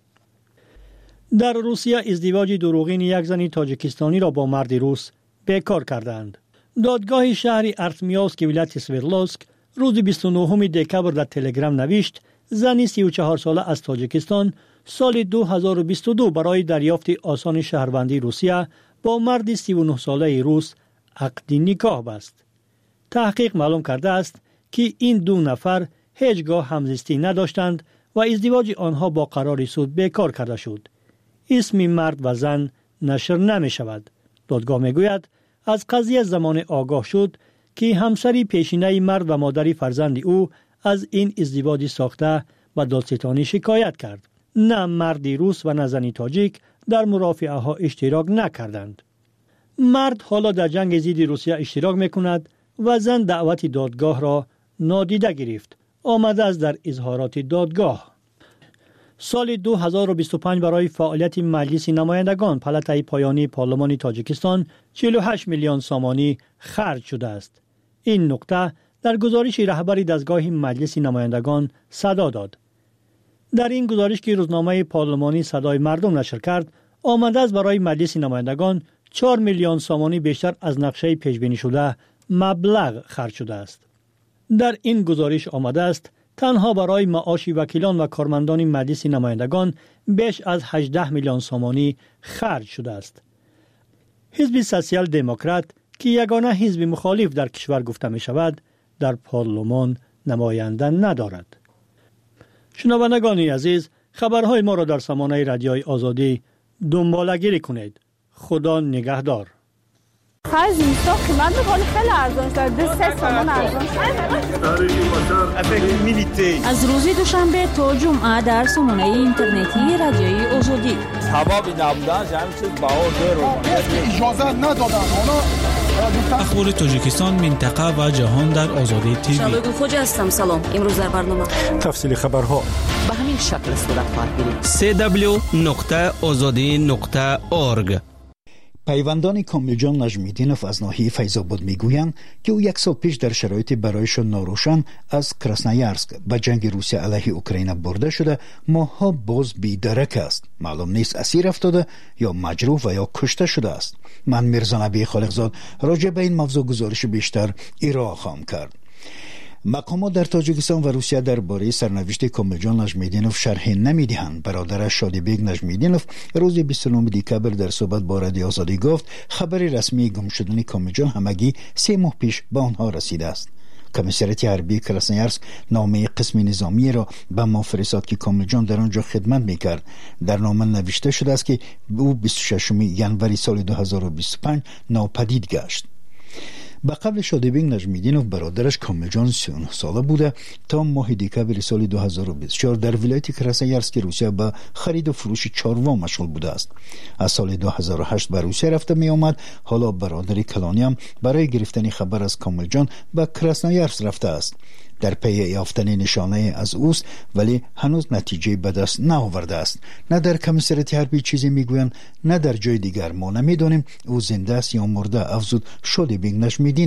در روسیه ازدواج دروغین یک زن تاجیکستانی را با مرد روس بیکار کردند. دادگاه شهر ارتمیاسک ولایت سوردلوسک روز 29 دکبر در تلگرام نوشت زنی 34 ساله از تاجیکستان سال 2022 برای دریافت آسان شهروندی روسیه با مرد 39 ساله روس عقد نکاح بست. تحقیق معلوم کرده است که این دو نفر هیچگاه همزیستی نداشتند و ازدواج آنها با قرار سود بیکار کرده شد. اسم مرد و زن نشر نمی شود. دادگاه می گوید از قضیه زمان آگاه شد که همسری پیشینه مرد و مادری فرزند او از این ازدواج ساخته و دادستانی شکایت کرد. نه مردی روس و نه زنی تاجیک در مرافعه ها اشتراک نکردند. مرد حالا در جنگ ضد روسیه اشتراک میکند و زن دعوت دادگاه را نادیده گرفت. آمده است در اظهارات دادگاه. سال 2025 برای فعالیت مجلس نمایندگان پلته پایانی پارلمان تاجیکستان 48 میلیون سامانی خرج شده است. این نکته در گزارش رهبر دستگاه مجلس نمایندگان صدا داد. در این گزارش که روزنامه پارلمانی صدای مردم نشر کرد، آمده است برای مجلس نمایندگان 4 میلیون سامانی بیشتر از نقشه پیش بینی شده مبلغ خرج شده است. در این گزارش آمده است تنها برای معاش وکیلان و کارمندان مجلس نمایندگان بیش از 18 میلیون سامانی خرج شده است. حزب سوسیال دموکرات که یگانه حزب مخالف در کشور گفته می شود در پارلمان نماینده ندارد. شنوندگان عزیز، خبرهای ما را در سامانه رادیوی آزادی دنبالگیری کنید. خدا نگهدار. خیلی زیستا قیمت میکنه خیلی ارزان شد. 3 سامان ارزان شد. از روز دوشنبه تا جمعه در سامانه اینترنتی رادیوی آزادی. تبابی نبودن همین چیز باور داره. اجازه ندادن. اخبار تاجیکستان، منطقه و جهان در آزادی تیوی. شباب خوش هستم. سلام. امروز در برنامه تفصیل خبرها به همین شکل صورت خواهد گرفت. www.azadi.org. پیوندان کاملجان نجمیدینوف از ناحیه فیض‌آباد میگویند که او یک سال پیش در شرایط برایشان ناروشن از کراسنایارسک به جنگ روسیه علیه اوکراین برده شده ماها باز بی‌درک است. معلوم نیست اسیر افتاده یا مجروح و یا کشته شده است. من میرزا نبی خالقزاد راجع به این موضوع گزارش بیشتر ارائه خواهم کرد. مقامات در تاجیکستان و روسیه درباره سرنوشت کاملجان نجمیدینوف شرح نمیدهند. برادرش شادیبیگ نجمیدینوف روز 29 دکبر در صحبت با رادیو آزادی گفت خبر رسمی گم شدن کاملجان همگی 3 ماه پیش به آنها رسیده است. کمیسریت حربی کراسنایارسک نامه قسم نظامی را به ما فرستاد که کاملجان در آنجا خدمت میکرد. در نامه نوشته شده است که او 26 ژانویه سال 2025 ناپدید گشت. به قبل شادیبیگ نجمیدینوف برادرش کاملجان 39 ساله بوده تا ماه دکبر سال 2024 در ولایت کراسنایارسک روسیه به خرید و فروش چاروا مشغول بوده است. از سال 2008 به روسیه رفته می آمد. حالا برادر کلانی هم برای گرفتن خبر از کاملجان به کراسنایارسک رفته است. در پی یافتن نشانه از اوست ولی هنوز نتیجه به دست نآورده است. نه در کمیسریت حربی چیزی میگویند نه در جای دیگر. ما نمیدانیم او زنده است یا مرده، افزود شادیبیگ نجمیدینوف.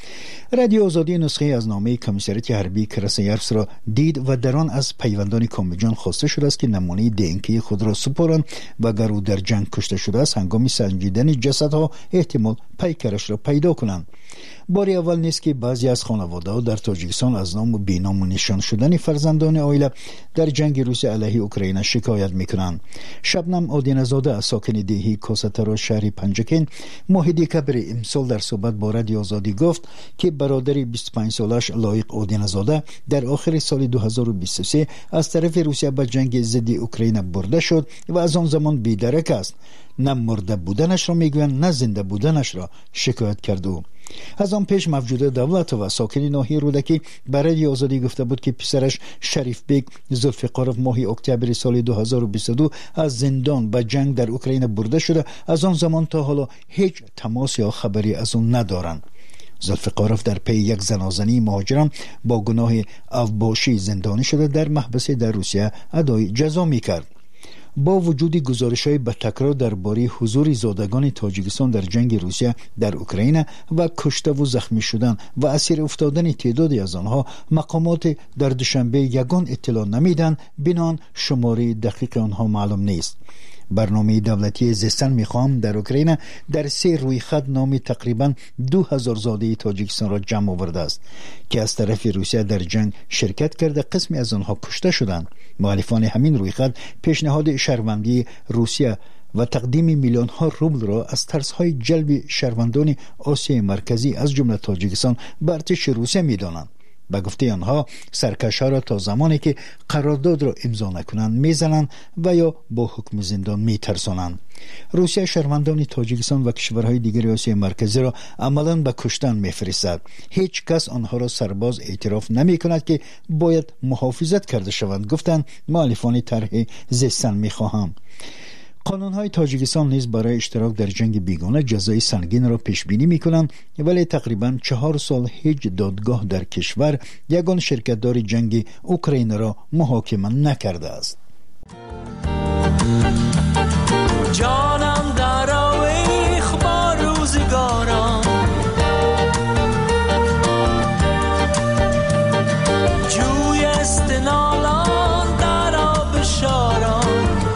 رادیو آزادی نسخه از نامه کمیسریت حربی کراسنایارسک را دید و در آن از پیوندان کامبوجان خواسته شده است که نمونه DNK خود را سپارند و اگر او در جنگ کشته شده است هنگام سنجیدن جسدها احتمال پیکرش را پیدا کنند. بار اول نیست که بعضی از خانواده‌ها در تاجیکستان از نام و بینام و نشان شدن فرزندان عائله در جنگ روسیه علیه اوکراین شکایت میکنند. شبنم آدینزاده از ساکن دهی کاساترا شهر پنجکین ماه دکبر امسال در صحبت با رادیو آزادی گفت که برادر 25 سالش لایق آدینزاده در آخر سال 2023 از طرف روسیه به جنگ ضد اوکراین برده شد و از آن زمان بی‌درک است. نه مرده بودنش را میگویند نه زنده بودنش را شکایت کرد. از آن پیش موجوده دولت و ساکن ناحیه رودکی برای آزادی گفته بود که پسرش شریف بیگ ذوالفقارov ماه اکتبر سال 2022 از زندان به جنگ در اوکراین برده شده. از آن زمان تا حالا هیچ تماس یا خبری از اون ندارند. ذوالفقارov در پی یک زنازنی مهاجران با گناه اوباشی زندانی شده در محبس در روسیه ادای جزا میکرد. با وجود گزارش‌های به تکرار درباره حضور زادگان تاجیکستان در جنگ روسیه در اوکراین و کشته و زخمی شدن و اسیر افتادن تعدادی از آنها، مقامات در دوشنبه یگان اطلاع نمیدن، بنان شماره دقیق آنها معلوم نیست. برنامه دولتی زیستن میخوام در اوکراین در 3 رویخط نام تقریبا 2000 زاده تاجیکستان را جمع آورده است که از طرف روسیه در جنگ شرکت کرده. قسمی از آنها کشته شدند. مخالفان همین رویخط پیشنهاد شهروندی روسیه و تقدیم میلیون ها روبل را از ترس های جلب شهروندان آسیای مرکزی از جمله تاجیکستان به ارتش روسیه میدانند. به گفته آنها سرکش‌ها را تا زمانی که قرارداد را امضا نکنند میزنند و یا با حکم زندان میترسانند. روسیه شهروندان تاجیکستان و کشورهای دیگر آسیای مرکزی را عملاً به کشتن میفرستد. هیچ کس آنها را سرباز اعتراف نمی کند که باید محافظت کرده شوند، گفتند مخالفان طرح زیستن میخواهم. قانون‌های تاجیکستان نیز برای اشتراک در جنگ بیگانه جزای سنگین را پیش بینی می‌کنند، ولی تقریباً 4 سال هیچ دادگاه در کشور یگان شرکت‌دار جنگ اوکراین را محاکمه نکرده است. جانم در آویخ با روزگارم، جوی استنالان در آب شارم،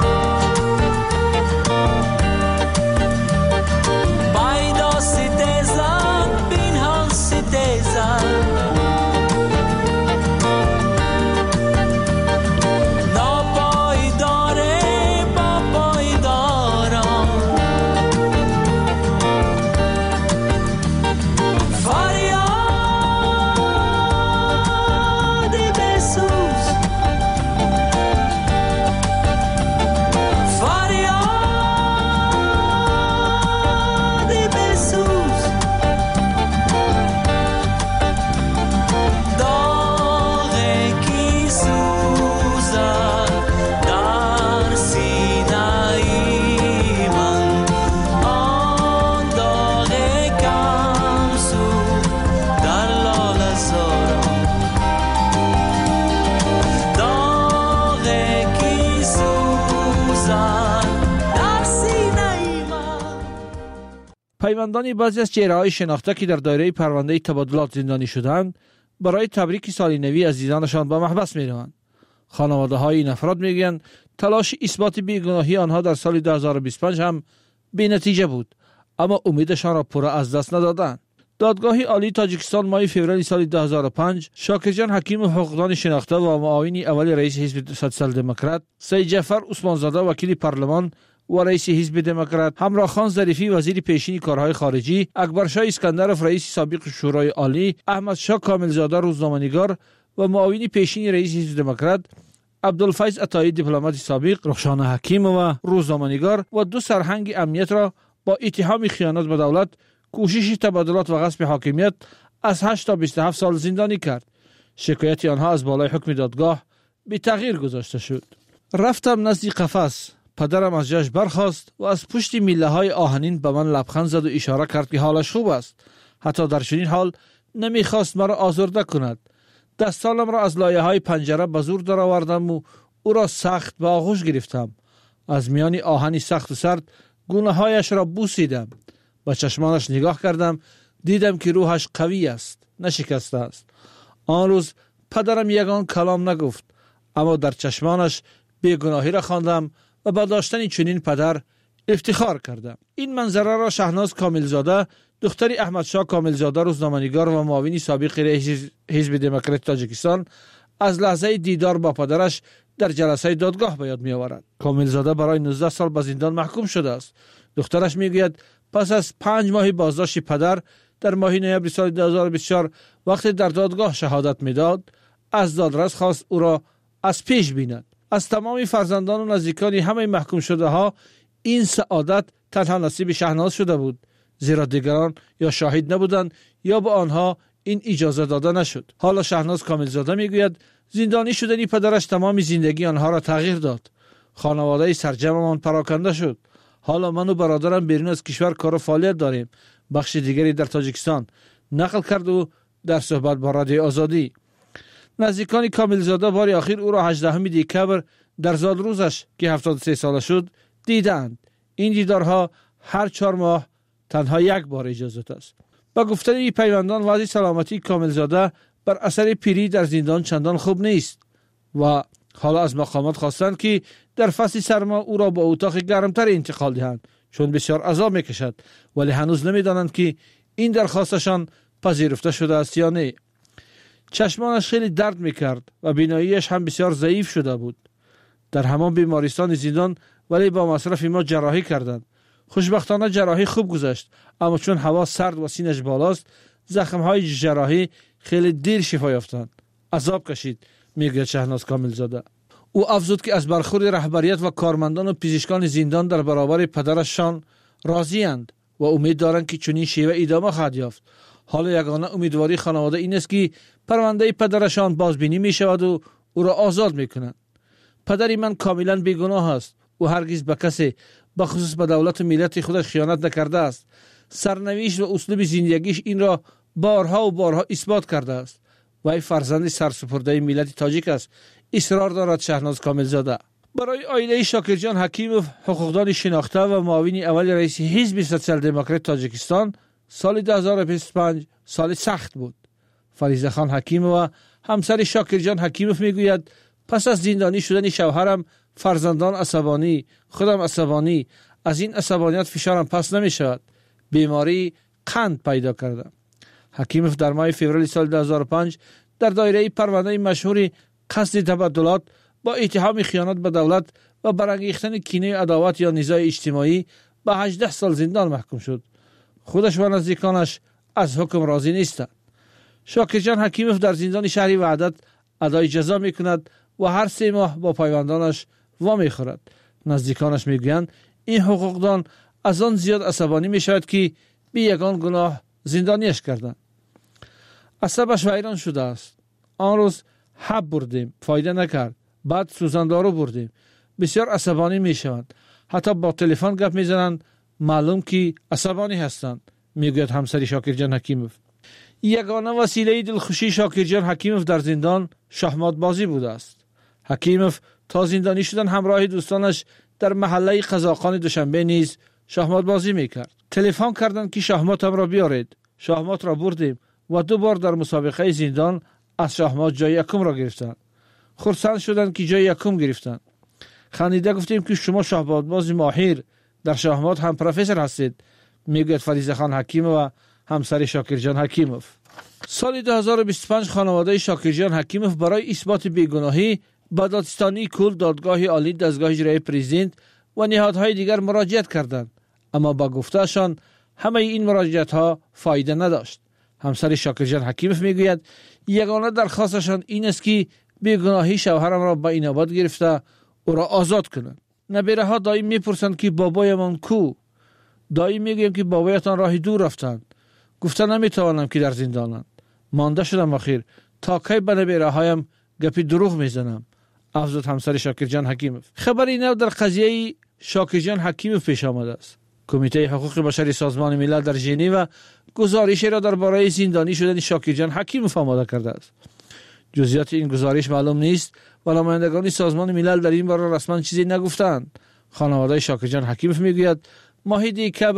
پیوندان بعضی از چهره‌های شناخته که در دایره پرونده تبادلات زندانی شدند برای تبریک سال نوی عزیزانشان به محبس می‌روند. خانواده‌های این افراد می‌گویند تلاش اثبات بیگناهی آنها در سال 2025 هم بی‌نتیجه بود، اما امیدشان را پوره از دست ندادند. دادگاه عالی تاجیکستان ماه فوریه سال 2005 شاکرجان حکیم حقوقدان شناخته و معاون اول رئیس حزب سوسیال دموکرات، سید جعفر عثمانزاده وکیل پارلمان و رئیس حزب دموکرات، همراه خان ظریفی وزیر پیشین کارهای خارجی، اکبرشاه اسکندرов رئیس سابق شورای عالی، احمد شاه کاملزاده روزنامه‌نگار و معاون پیشین رئیس حزب دموکرات، عبدالفیض عطایی دیپلمات سابق، رخشان حکیم و روزنامه‌نگار و 2 سرهنگ امنیت را با اتهام خیانت به دولت، کوشش تبادلات و غصب حاکمیت از 8 تا 27 سال زندانی کرد. شکایت آنها از بالای حکم دادگاه بی تغییر گذاشته شد. رفتم نزد قفس، پدرم از جاش برخاست و از پشت میله های آهنین به من لبخند زد و اشاره کرد که حالش خوب است. حتی در چنین حال نمیخواست مرا آزرده کند. دستانم را از لایه های پنجره به زور درآوردم و او را سخت به آغوش گرفتم. از میان آهنی سخت و سرد گونه هایش را بوسیدم. با چشمانش نگاه کردم. دیدم که روحش قوی است، نشکسته است. آن روز پدرم یگان کلام نگفت، اما در چشمانش بیگناهی را خواندم و با داشتن چنین پدر افتخار کردم. این منظره را شهناز کاملزاده، دختری احمدشاه کاملزاده، روزنامه‌نگار و معاون سابق رئیس حزب دموکرات تاجیکستان، از لحظه دیدار با پدرش در جلسه دادگاه به یاد می‌آورد. کاملزاده برای 19 سال به زندان محکوم شده است. دخترش میگوید پس از 5 ماه بازداشت پدر در ماه نوامبر سال 2024 وقتی در دادگاه شهادت میداد، از دادرس خواست او را از پیش بیند. از تمام فرزندان و نزدیکان همه محکوم شده ها این سعادت تنها نصیب شهناز شده بود، زیرا دیگران یا شاهد نبودند یا به آنها این اجازه داده نشد. حالا شهناز کاملزاده میگوید زندانی شدن پدرش تمام زندگی آنها را تغییر داد. خانواده سرجممان پراکنده شد. حالا من و برادرم بیرون از کشور کار و فعالیت داریم. بخش دیگری در تاجیکستان، نقل کرد او در صحبت با رادیو آزادی. نزدیکان کاملزاده بار اخیر او را 18 دکبر در زاد روزش که 73 ساله شد دیدند. این دیدارها هر 4 ماه تنها یک بار اجازه است. با گفته این پیوندان وضع سلامتی کاملزاده بر اثر پیری در زندان چندان خوب نیست و حالا از مقامات خواستند که در فصل سرما او را به اتاق گرمتر انتقال دهند، چون بسیار عذاب میکشد، ولی هنوز نمیدانند که این درخواستشان پذیرفته شده است یا نه. چشمانش خیلی درد میکرد و بیناییش هم بسیار ضعیف شده بود. در همان بیمارستان زندان ولی با مصرف ما جراحی کردند. خوشبختانه جراحی خوب گذشت، اما چون هوا سرد و سینش بالاست، زخم‌های جراحی خیلی دیر شفا یافتند. عذاب کشید، میگه شهناز کاملزاده. او افزود که از برخورد رهبریت و کارمندان و پزشکان زندان در برابر پدرشان راضی‌اند و امید دارند که چنین شیوه ادامه خواهد یافت. حالا یگانه امیدواری خانواده این است که پرونده پدرشان بازبینی می شود و او را آزاد می کنند. پدری من کاملا بیگناه است. او هرگز به کسی بخصوص به دولت و ملت خودش خیانت نکرده است. سرنوشت و اسلوب زندگیش این را بارها و بارها اثبات کرده است. وی فرزند سرسپرده ملت تاجیک است، اصرار دارد شهناز کاملزاده. برای عائله شاکرجان حکیموف، حقوقدان شناخته و معاون اول رئیس حزب سوسیال دموکرات تاجیکستان، سال 2025 سال سخت بود. فریزه خان حکیموف، همسر شاکرجان حکیموف میگوید پس از زندانی شدن شوهرم، فرزندان عصبانی، خودم عصبانی، از این عصبانیت فشارم پس نمی شود. بیماری قند پیدا کردم. حکیموف در ماه فوریه سال 2005 در دایره پرونده مشهور قصد تبادلات با اتهام خیانت به دولت و برانگیختن کینه عداوت یا نزاع اجتماعی به 18 سال زندان محکوم شد. خودش و نزدیکانش از حکم راضی نیستند. شاکرجان حکیموف در زندان شهری وحدت ادای جزا میکند و هر 3 ماه با پیوندانش وا میخورد. نزدیکانش میگویند این حقوقدان از آن زیاد عصبانی میشود که بی یگان گناه زندانیش کردند. عصبش ویران شده است. آن روز حب بردیم، فایده نکرد. بعد سوزندارو بردیم، بسیار عصبانی میشوند. حتی با تلفن گپ میزنند، معلوم که عصبانی هستند، میگوید همسر شاکرجان حکیموف. یگانه وسیله دلخوشی شاکرجان حکیموف در زندان شахمات بازی بوده است. حکیموف تا زندانی شدن همراه دوستانش در محله قزاقان دوشنبه نیز شахمات بازی میکرد. تلفن کردند که شахماتم را بیارید. شахمات را بردیم و 2 بار در مسابقه زندان از شахمات جای یکم را گرفتند. خرسند شدند که جای یکم گرفتند. خندیده گفتیم که شما شахمات باز ماهر در شахمات هم پروفسور هستید، میگوید فریزه خان حکیموف و همسر شاکرجان حکیموف. سال 2025 خانواده شاکرجان حکیموف برای اثبات بیگناهی به دادستانی کل، دادگاه عالی، دستگاه اجرایی پرزیدنت و نهادهای دیگر مراجعت کردند، اما با گفتهشان همه این مراجعت ها فایده نداشت. همسر شاکرجان حکیموف میگوید یگانه درخواستشان این است که بیگناهی شوهرم را به اینابت گرفته او را آزاد کنند. نبیره ها دائم میپرسند که بابایمان کو؟ دائم میگویم که بابایتان راه دور رفتند. گفته نمیتوانم که در زندانند. مانده شدم اخیر تا کی به نبیره هایم گپی دروغ میزنم، افزود همسر شاکرجان حکیموف. خبری نو در قضیه شاکرجان حکیموف پیش آمده است. کمیته حقوق بشر سازمان ملل در ژنو گزارشی را درباره زندانی شدن شاکرجان حکیموف آماده کرده است. جزئیات این گزارش معلوم نیست و نمایندگان سازمان ملل در این باره رسما چیزی نگفتند. خانواده شاکرجان حکیموف میگوید ماه دکبر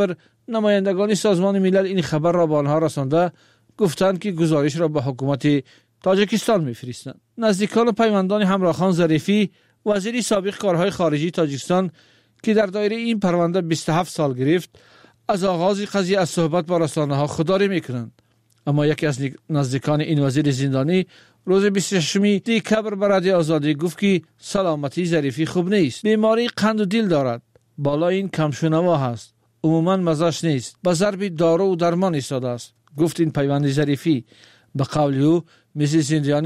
نمایندگان سازمان ملل این خبر را به آنها رسانده گفتند که گزارش را به حکومت تاجیکستان می‌فرستند. نزدیکان و پیوندان همراهخان ظریفی وزیر سابق کارهای خارجی تاجیکستان که در دایره این پرونده 27 سال گرفت از آغاز قضیه از صحبت با رسانه‌ها خودداری می‌کنند. اما یکی از نزدیکان این وزیر زندانی روز 26 دکبر به رادیو آزادی گفت که سلامتی ظریفی خوب نیست. بیماری قند و دل دارد. بالا این کمشونوا هست. عموما مزاج نیست. به ضرب دارو و درمان ایستاده است. گفت این پیوند ظریفی. به قول او مثل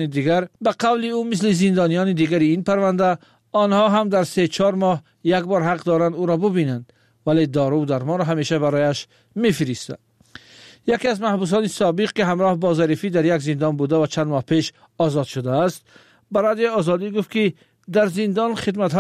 زندانیان دیگر این پرونده آنها هم در 3-4 ماه یک بار حق دارند او را ببینند، ولی دارو و درمان را همیشه برایش میفرستند. یکی از محبوسان سابق که همراه با ظریفی در یک زندان بوده و چند ماه پیش آزاد شده است، به رادیو آزادی گفت که در زندان خدمت